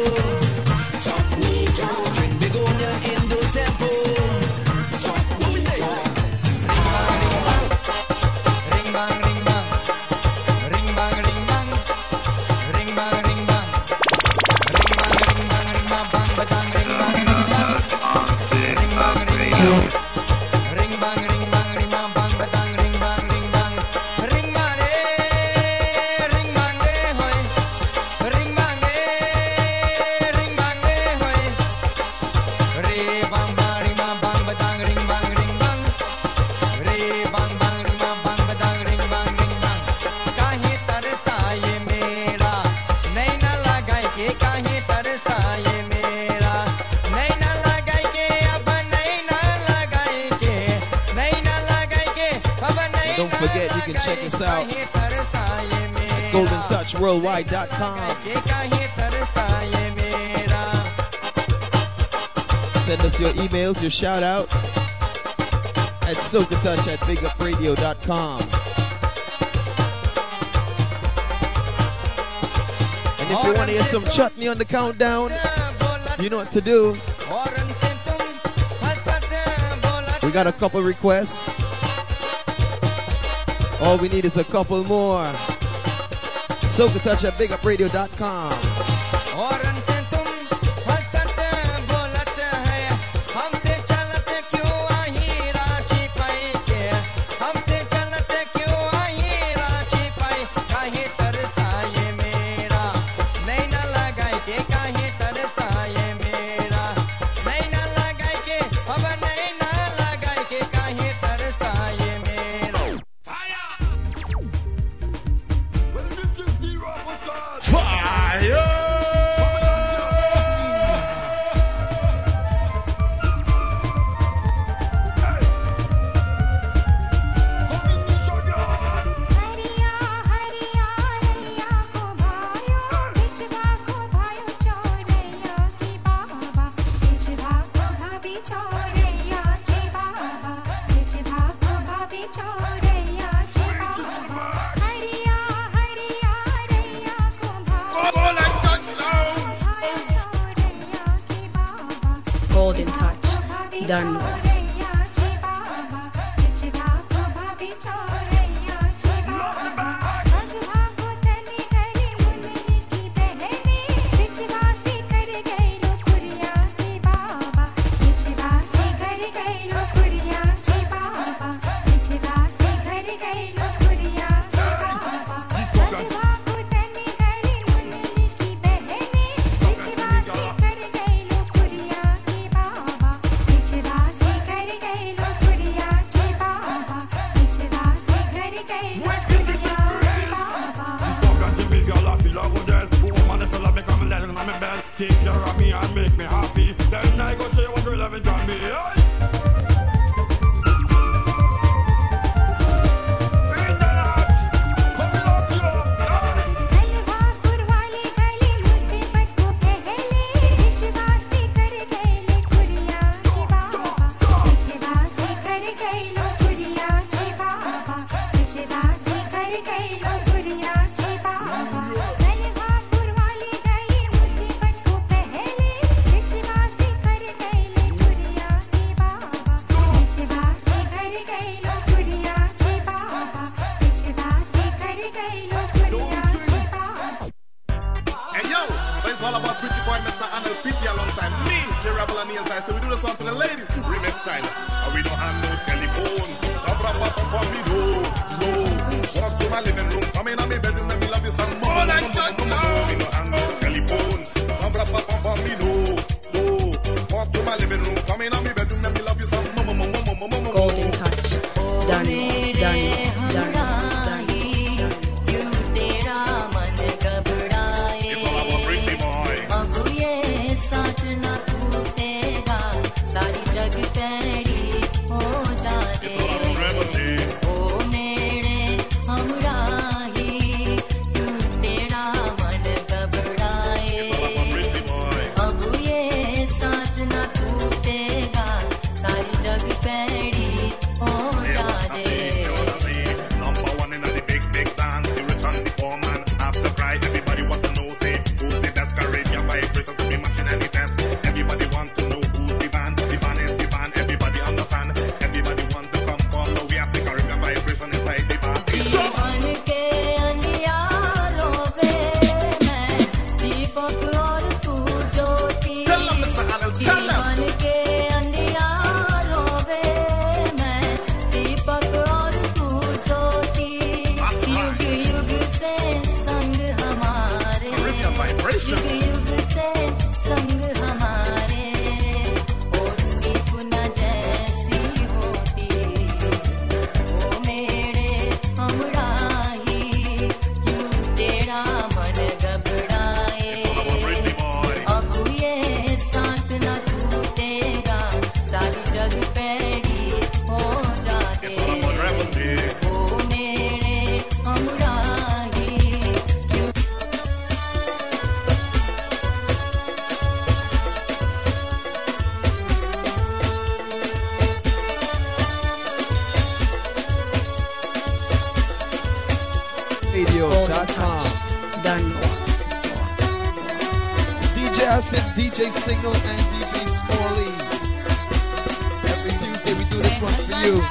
Drink begonia in the tempo. Ring bang, ring bang. Ring bang, ring bang. Ring bang, ring bang. Ring bang, ring bang, ring bang, bang, bang, ring bang, ring bang. Ring bang, ring bang. Ring bang, ring bang, ring bang, bang, bang, ring bang, ring bang. Ring bang, ring bang, hoy. Ring bang, ring bang, hoy. Re bang bang, ring bang, bang, bang, ring bang, ring bang. Re bang bang, ring bang, bang, bang, ring bang, ring bang. काहे तरसा ये मेरा नैना लगाई के काहे तरसा ये मेरा नैना लगाई के अब नैना लगाई के नैना लगाई के अब नैना Don't forget, you can check us out तरसा ये मेरा at GoldenTouchWorldwide.com. के काहे तरसा ये मेरा Send us your emails, your shout outs at SocaTouch@BigUpRadio.com. And if you want to hear some chutney on the countdown, you know what to do. We got a couple requests. All we need is a couple more. SocaTouch@BigUpRadio.com. औरन से तुम हंसत बोलत है हमसे चलत क्यों आही राखी पाई के हमसे चलत क्यों आही राखी पाई काहे तरसा ये मेरा नैना लगाई के काहे तरसा ये मेरा नैना लगाई के अब नैना लगाई के काहे तरसा ये मेरा Golden Touch. Done. Baba, all about pretty boy, Mr. Arnold Pitty alongside me, J Rebel and Neil Side. So we do this one for the ladies, remix style. And we don't have no telephone. No. Walk to my living room, come in on my bedroom, let me love you some more. All I touch now. We don't have no telephone. No. Walk to my living room, come in on my bedroom, let me love you some more. Golden touch. Done. DJ Acid, DJ Signal, and DJ Smalley. Every Tuesday we do this one for you.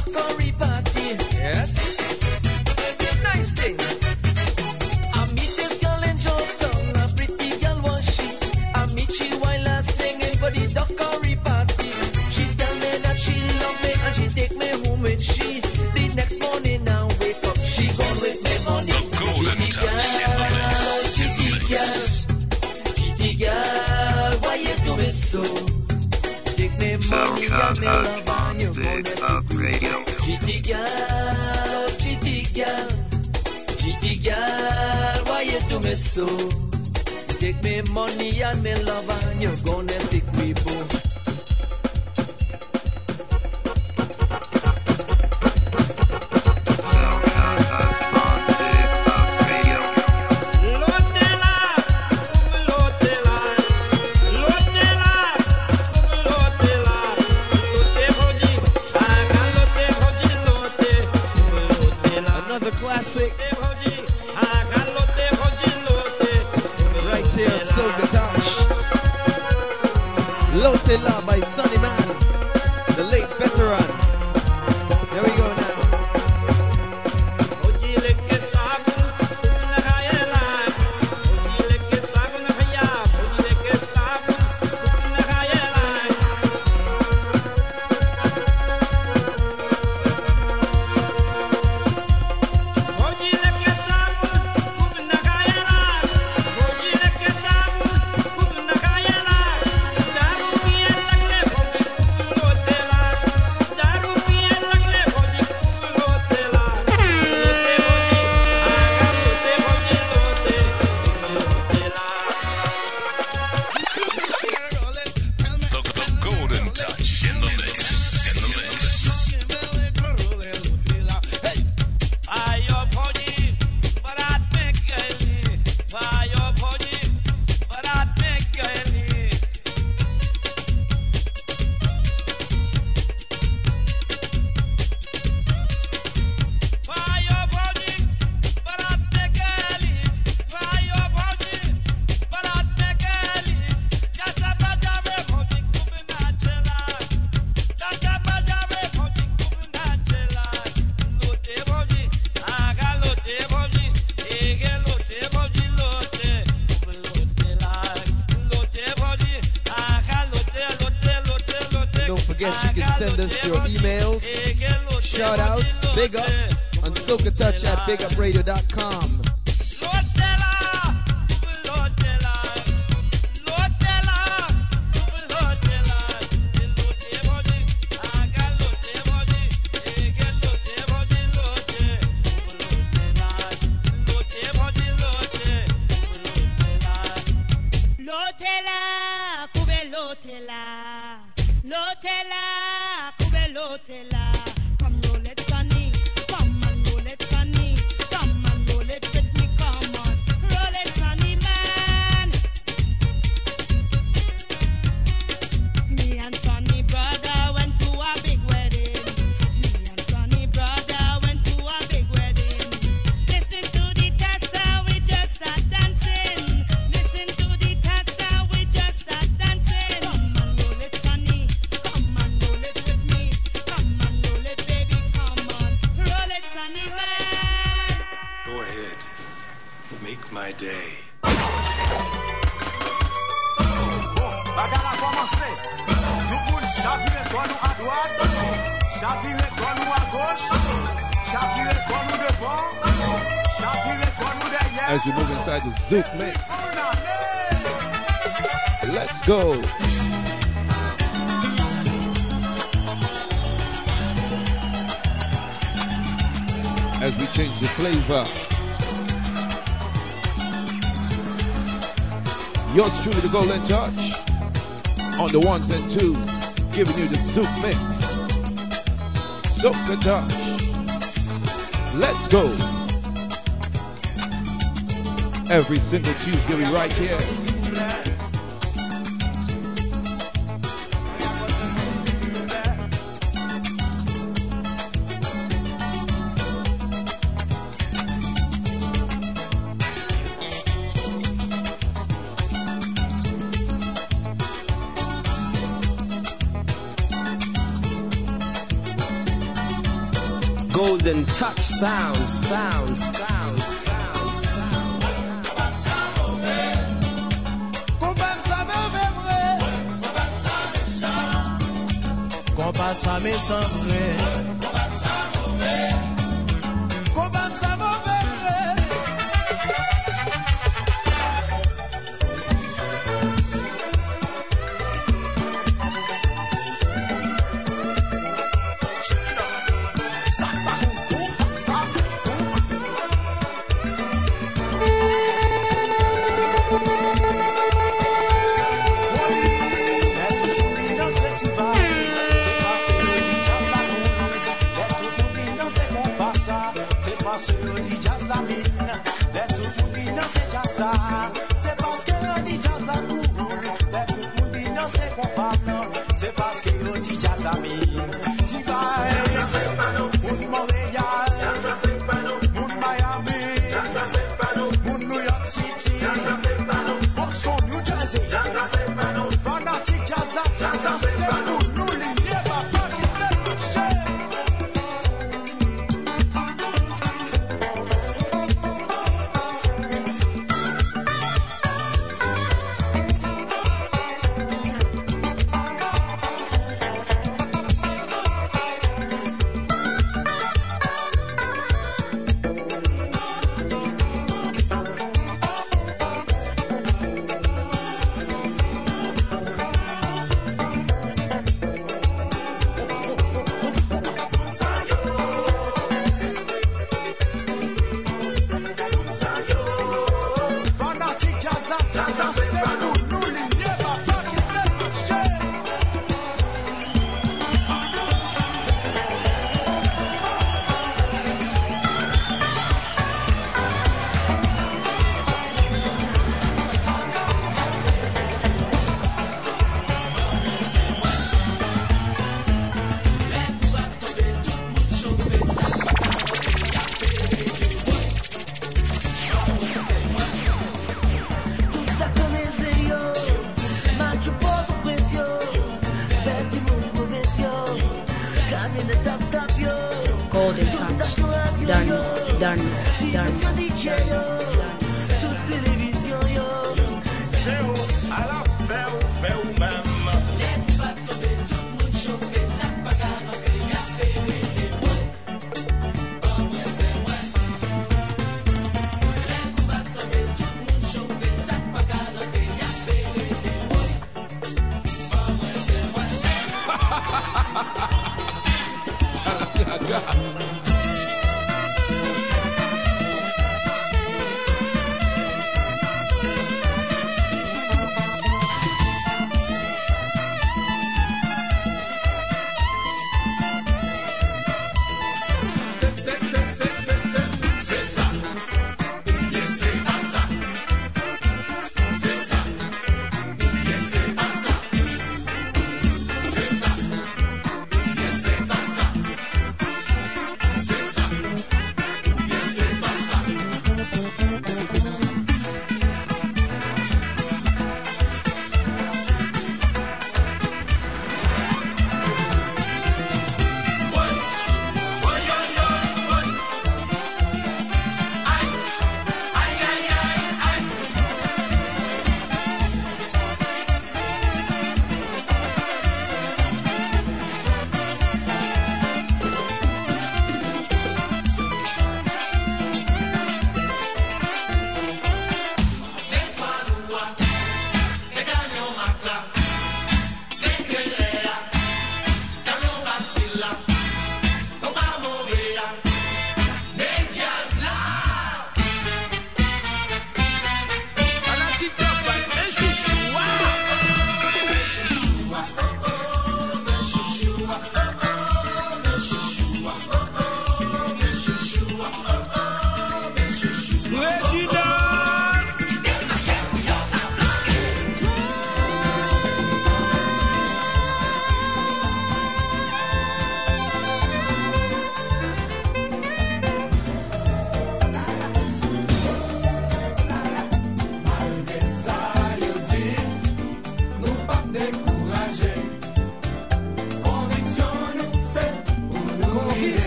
Dockery party. Yes. Nice thing. I meet this girl in Georgetown, a pretty girl was she. I meet she while I singing for the Dockery party. She tell me that she love me and she take me home with she. The next morning I wake up, she gone with me money. Cheeky girl, why you doing so? Take me money and me love and you gonna cheeky girl, why you do me so? Take me money and me love and you gonna take me boom. Another classic. Right here on Soca Touch. Lote La by Sunny Man, the late veteran. Here we go now. Big ups on Soca Touch at bigupradio.com. As we move inside the Zouk mix, let's go. As we change the flavor, yours truly, the Golden Touch, on the ones and twos, giving you the Zouk mix. Soca Touch. Let's go. Every single Tuesday we right here. Golden Touch sounds. Combat ça méchant vrai. Combat ça mauvais vrai.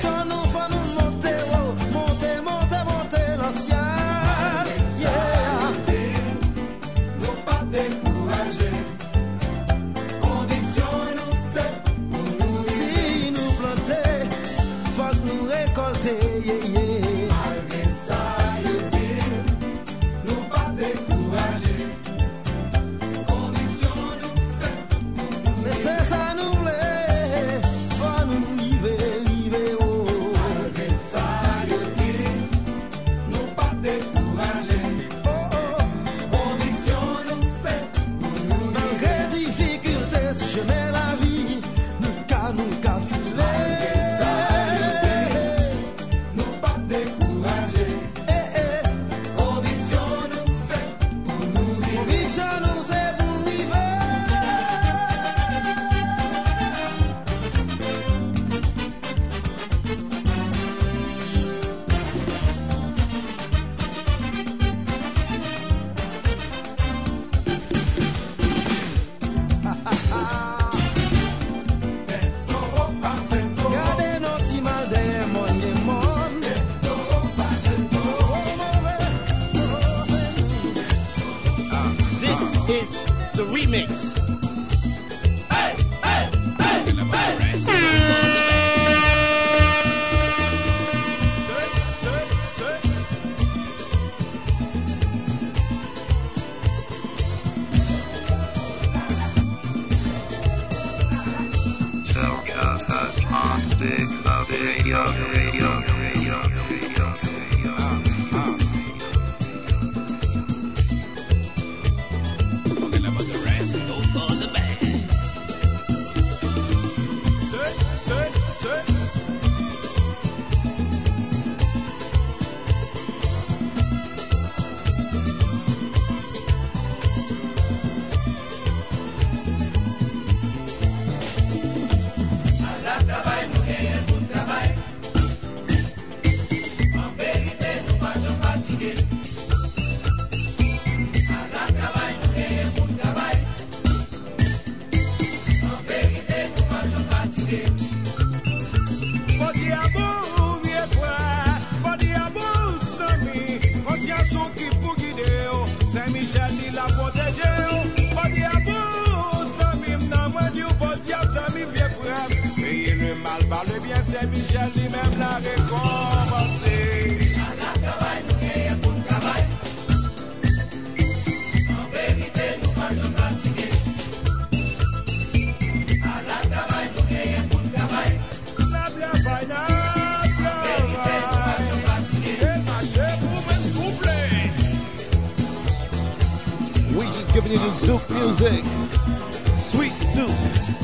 Conviction nous faut nous monter, oh, monter, monter, monter dans le ciel. Yeah. Nous pas décourager. Conviction nous c'est pour nous. Si nous planter, faut que nous récolter. Yeah, yeah. Malgré ça, je dis, nous pas décourager. Conviction nous c'est pour nous. Mais c'est ça nous voulait, faut nous river, oh. Malgré ça, je dis, nous pas décourager. Conviction nous c'est pour nous. Malgré difficultés, si je mets la vie, nous qu'à filer. Malgré ça, je dis, nous pas décourager. Conviction nous c'est pour nous. Conviction nous c'est pour nous vivre. Gardez nos petits mal des mondes. This is the remix. Soca Touch on Big Up Radio. Body a bou, vieux frère, body a bou, Samy. Conscience qui pour guider, oh. Saint-Michel il l'a protégé, oh. Body a bou, Samy, m'nan moins du body a Samy, vieux frère. Payer le mal par le bien, Saint-Michel lui-même l'a récompensé. En vérité, nous pas jamais fatigués. À la travail, nous gagnons pour le travail. La travail, la travail. Et marcher pour me souffler. We just giving you the Zouk music. Sweet Zouk.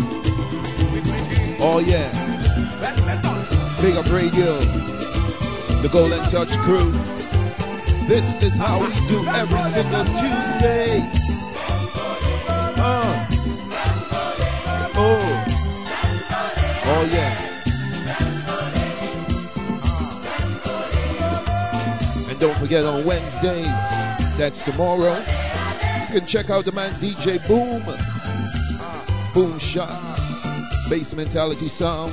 Oh yeah. Big Up Radio. The Golden Touch crew. This is how we do every single Tuesday. Oh yeah. And don't forget on Wednesdays, that's tomorrow, you can check out the man DJ Boom. Boom Shots, Bass Mentality Sound.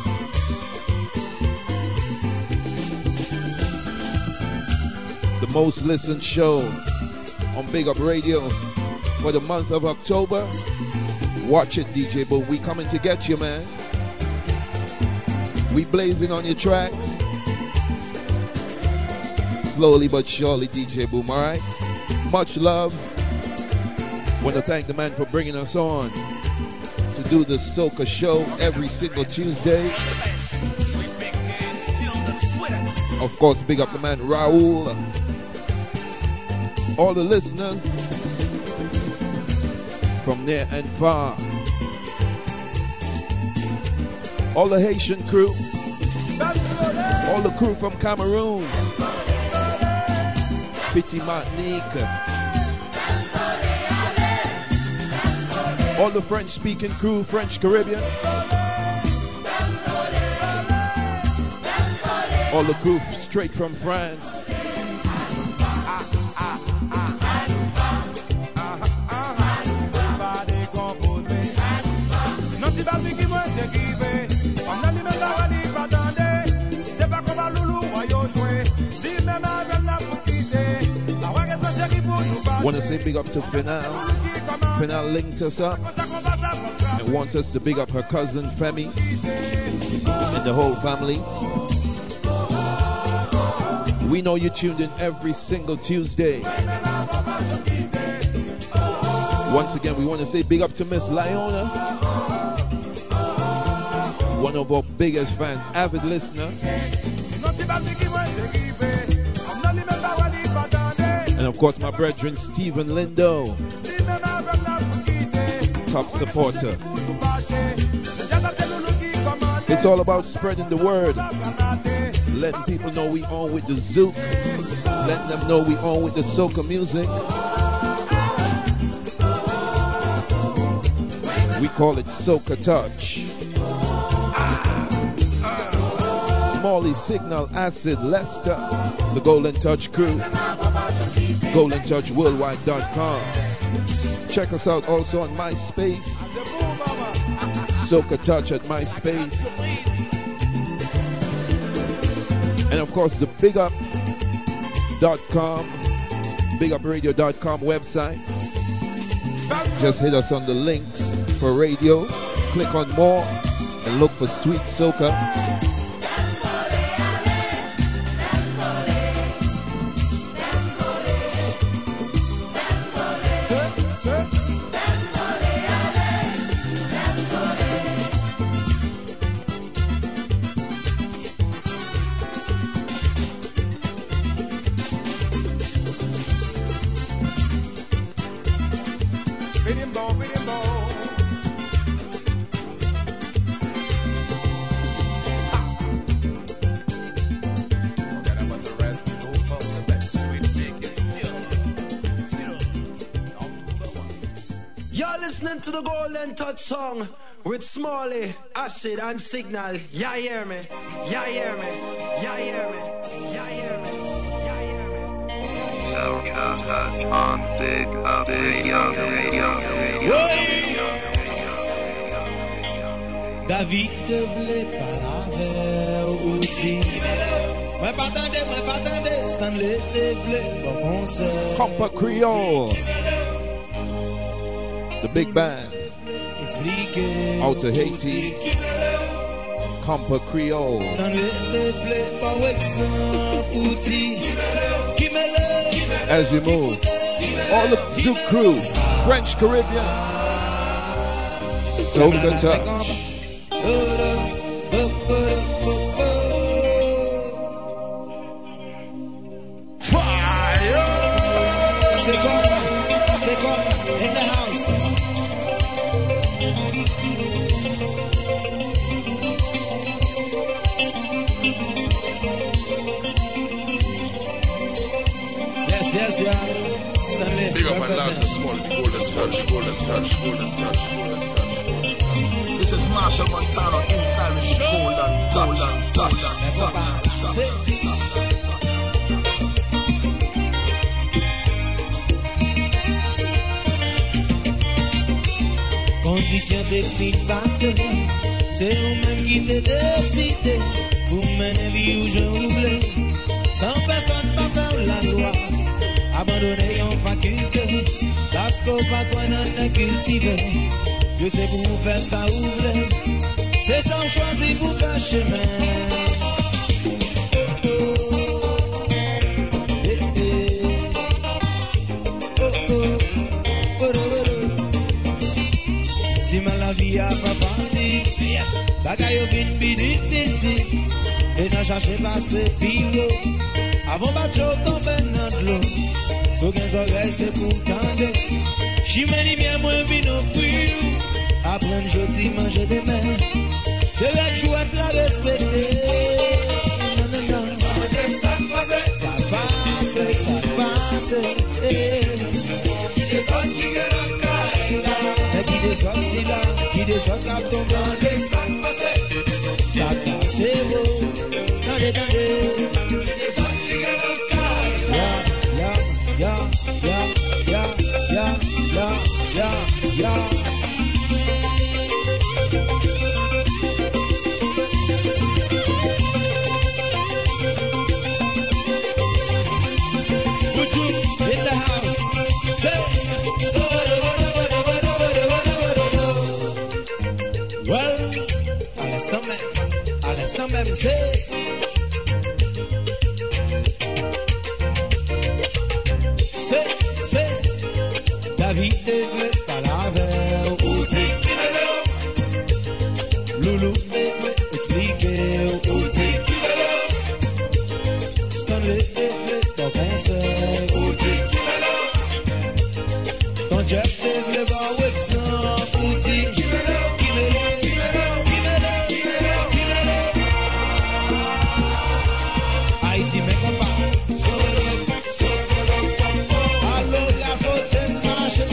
The most listened show on Big Up Radio for the month of October. Watch it, DJ Boom. We coming to get you, man. We blazing on your tracks. Slowly but surely, DJ Boom, alright? Much love. Want to thank the man for bringing us on to do the Soca show every single Tuesday. Of course, big up the man Raul. All the listeners from near and far. All the Haitian crew. All the crew from Cameroon. Petit Martinique. All the French speaking crew, French Caribbean. All the crew straight from France. Want to say big up to Finale. Finale linked us up and wants us to big up her cousin Femi and the whole family. We know you tuned in every single Tuesday. Once again, we want to say big up to Miss Liona, one of our biggest fans, avid listener. And of course, my brethren, Stephen Lindo, top supporter. It's all about spreading the word, letting people know we on with the Zouk, letting them know we on with the soca music. We call it Soca Touch. Smalley, Signal, Acid, Lester, the Golden Touch crew, GoldenTouchWorldwide.com. Check us out also on MySpace, Soca Touch at MySpace. And of course the BigUp.com, BigUpRadio.com website. Just hit us on the links for radio, click on more and look for Sweet Soca. To the Golden Touch song with Smalley, Acid and Signal. Ya hear me? Ya hear me? Ya hear me? Ya hear me? Ya hear me? Soca Touch on Big Up Radio. David te vle palaver aussi. Moi pas tande, Stanley te vle bon concert. Compa Creole, the big band out of Haiti. Compa Creole. As you move, all the Zouk crew, French Caribbean, Soca Touch. In the house. Yes, yeah. Stanley. Big up and large and small, the Golden Touch. This is Marshall Montano inside with the Golden Touch. Condition de fin passé, c'est vous-même qui te décidez. Vous menez vie où je voulais, sans personne pas faire la loi. Abandonner en faculté, parce qu'on va quoi n'en a cultivé. Je sais pour vous faire ça où vous voulez, c'est sans choisir pour faire chemin. La vie a pas passé, bagaille au vin bi difficile, et n'a cherché passer pire. Avant battre tomber dans l'eau, so qu'un oreille c'est pour tendre. Chimène bien moins vin au puits, apprendre jodi manger des mains, c'est la chouette la respecter. Non, ça passe, qui descend si là, qui descend là, tombe dans les sacs passés. Ça passe, c'est beau, tendez. Qui descend si là, ya. In the house. Reste en même, c'est. David Egle, Palaver, Uti, Lulu Egle, explique, Uti, Stanley Egle, ton concert, Uti, ton Jeff Egle, va au exemple, Uti, Haïti, mais combat. Allô, la faute est marchée,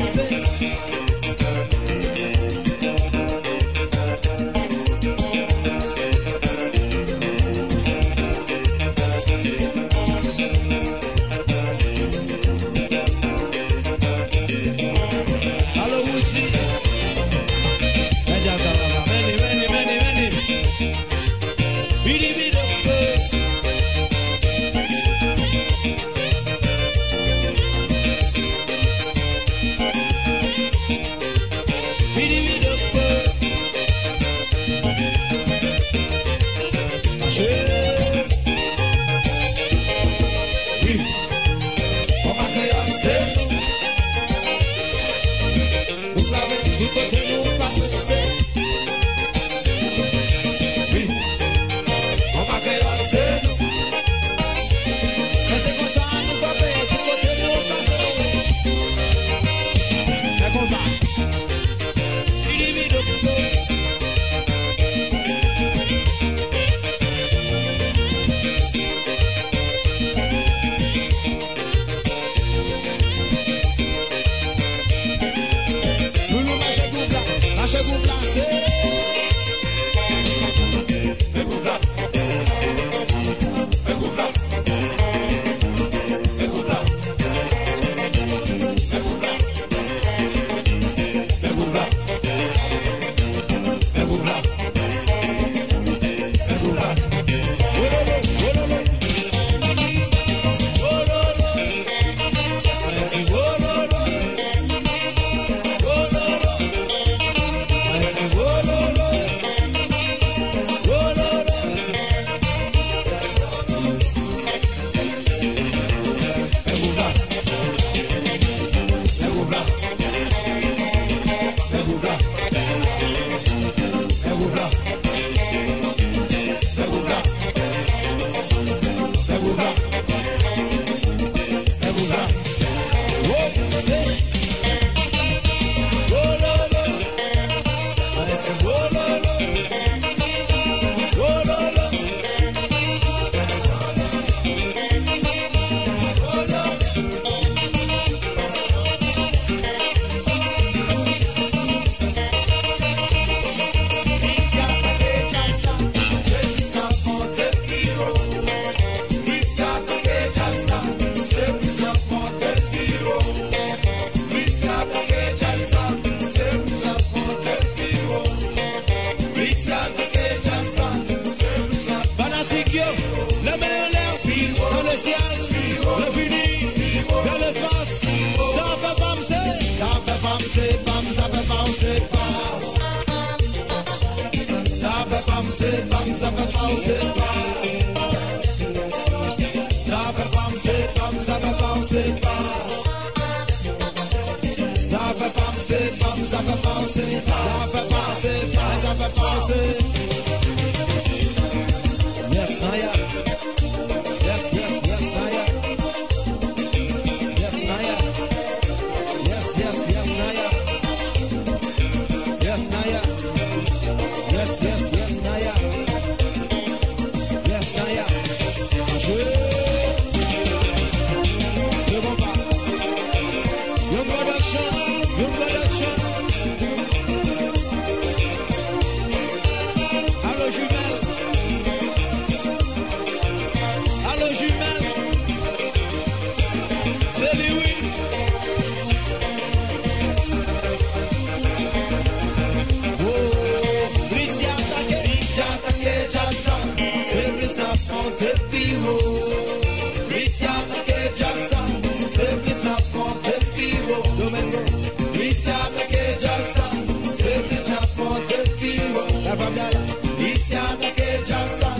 Issa, take just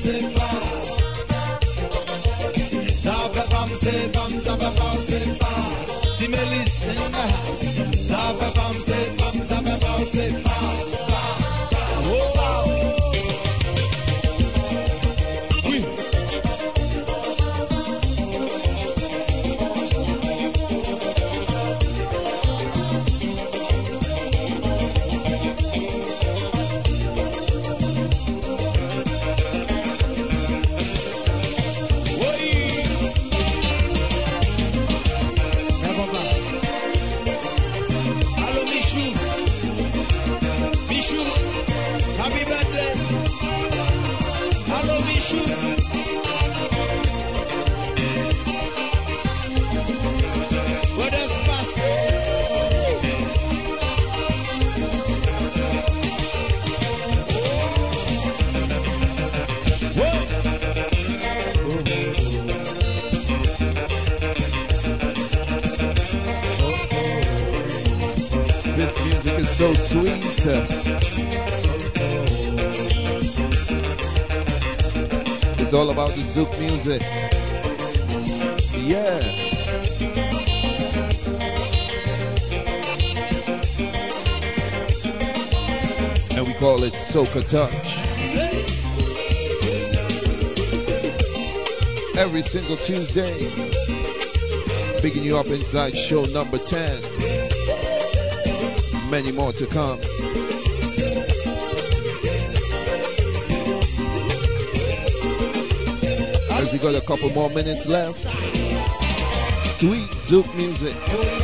c'est pas. Ça fait pas, c'est pas, ça fait pas, c'est pas. Si Mélis in the house. Ça fait pas, c'est pas, ça fait pas, c'est pas. So sweet. It's all about the Zouk music. Yeah. And we call it Soca Touch. Every single Tuesday. Picking you up inside show number 10. Many more to come. As we got a couple more minutes left. Sweet Zouk music.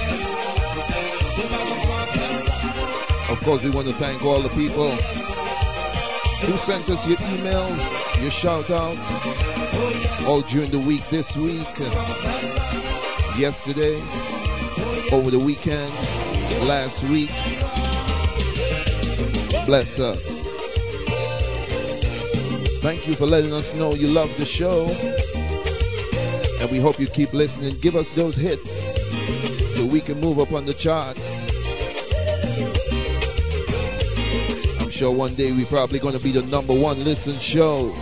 Of course, we want to thank all the people who sent us your emails, your shout outs, all during the week, this week, yesterday, over the weekend, last week. Bless up. Thank you for letting us know you love the show. And we hope you keep listening. Give us those hits so we can move up on the charts. I'm sure one day we're probably going to be the number one listened show.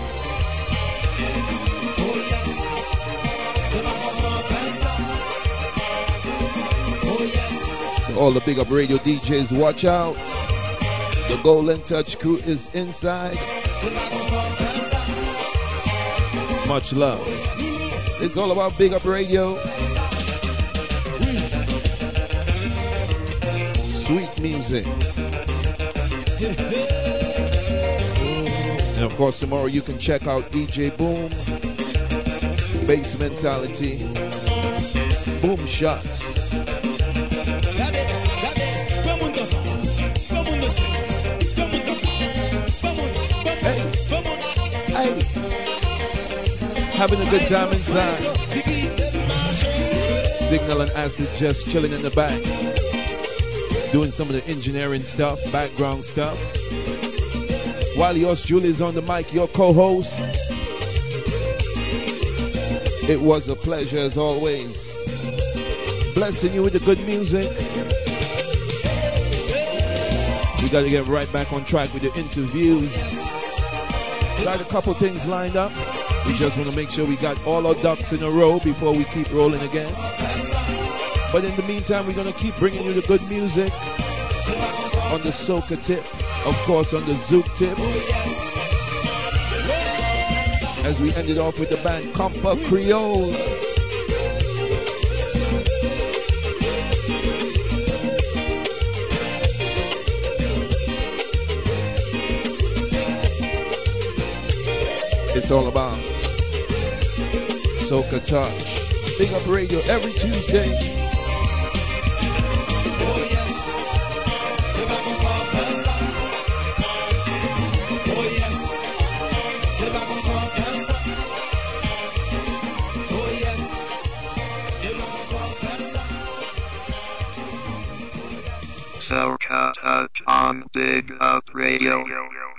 So all the big up radio DJs, watch out. The Golden Touch crew is inside. Much love. It's all about Big Up Radio. Sweet music. And of course, tomorrow you can check out DJ Boom, Bass Mentality, Boom Shots. Having a good time inside. Signal and Acid just chilling in the back, doing some of the engineering stuff, background stuff. While yours Julie is on the mic, your co-host. It was a pleasure as always. Blessing you with the good music. We got to get right back on track with the interviews. Got a couple things lined up. We just want to make sure we got all our ducks in a row before we keep rolling again. But in the meantime, we're going to keep bringing you the good music on the Soca tip, of course on the Zouk tip. As we ended off with the band Compa Creole. It's all about Soca Touch. Big Up Radio every Tuesday. Soca Touch on Big Up Radio.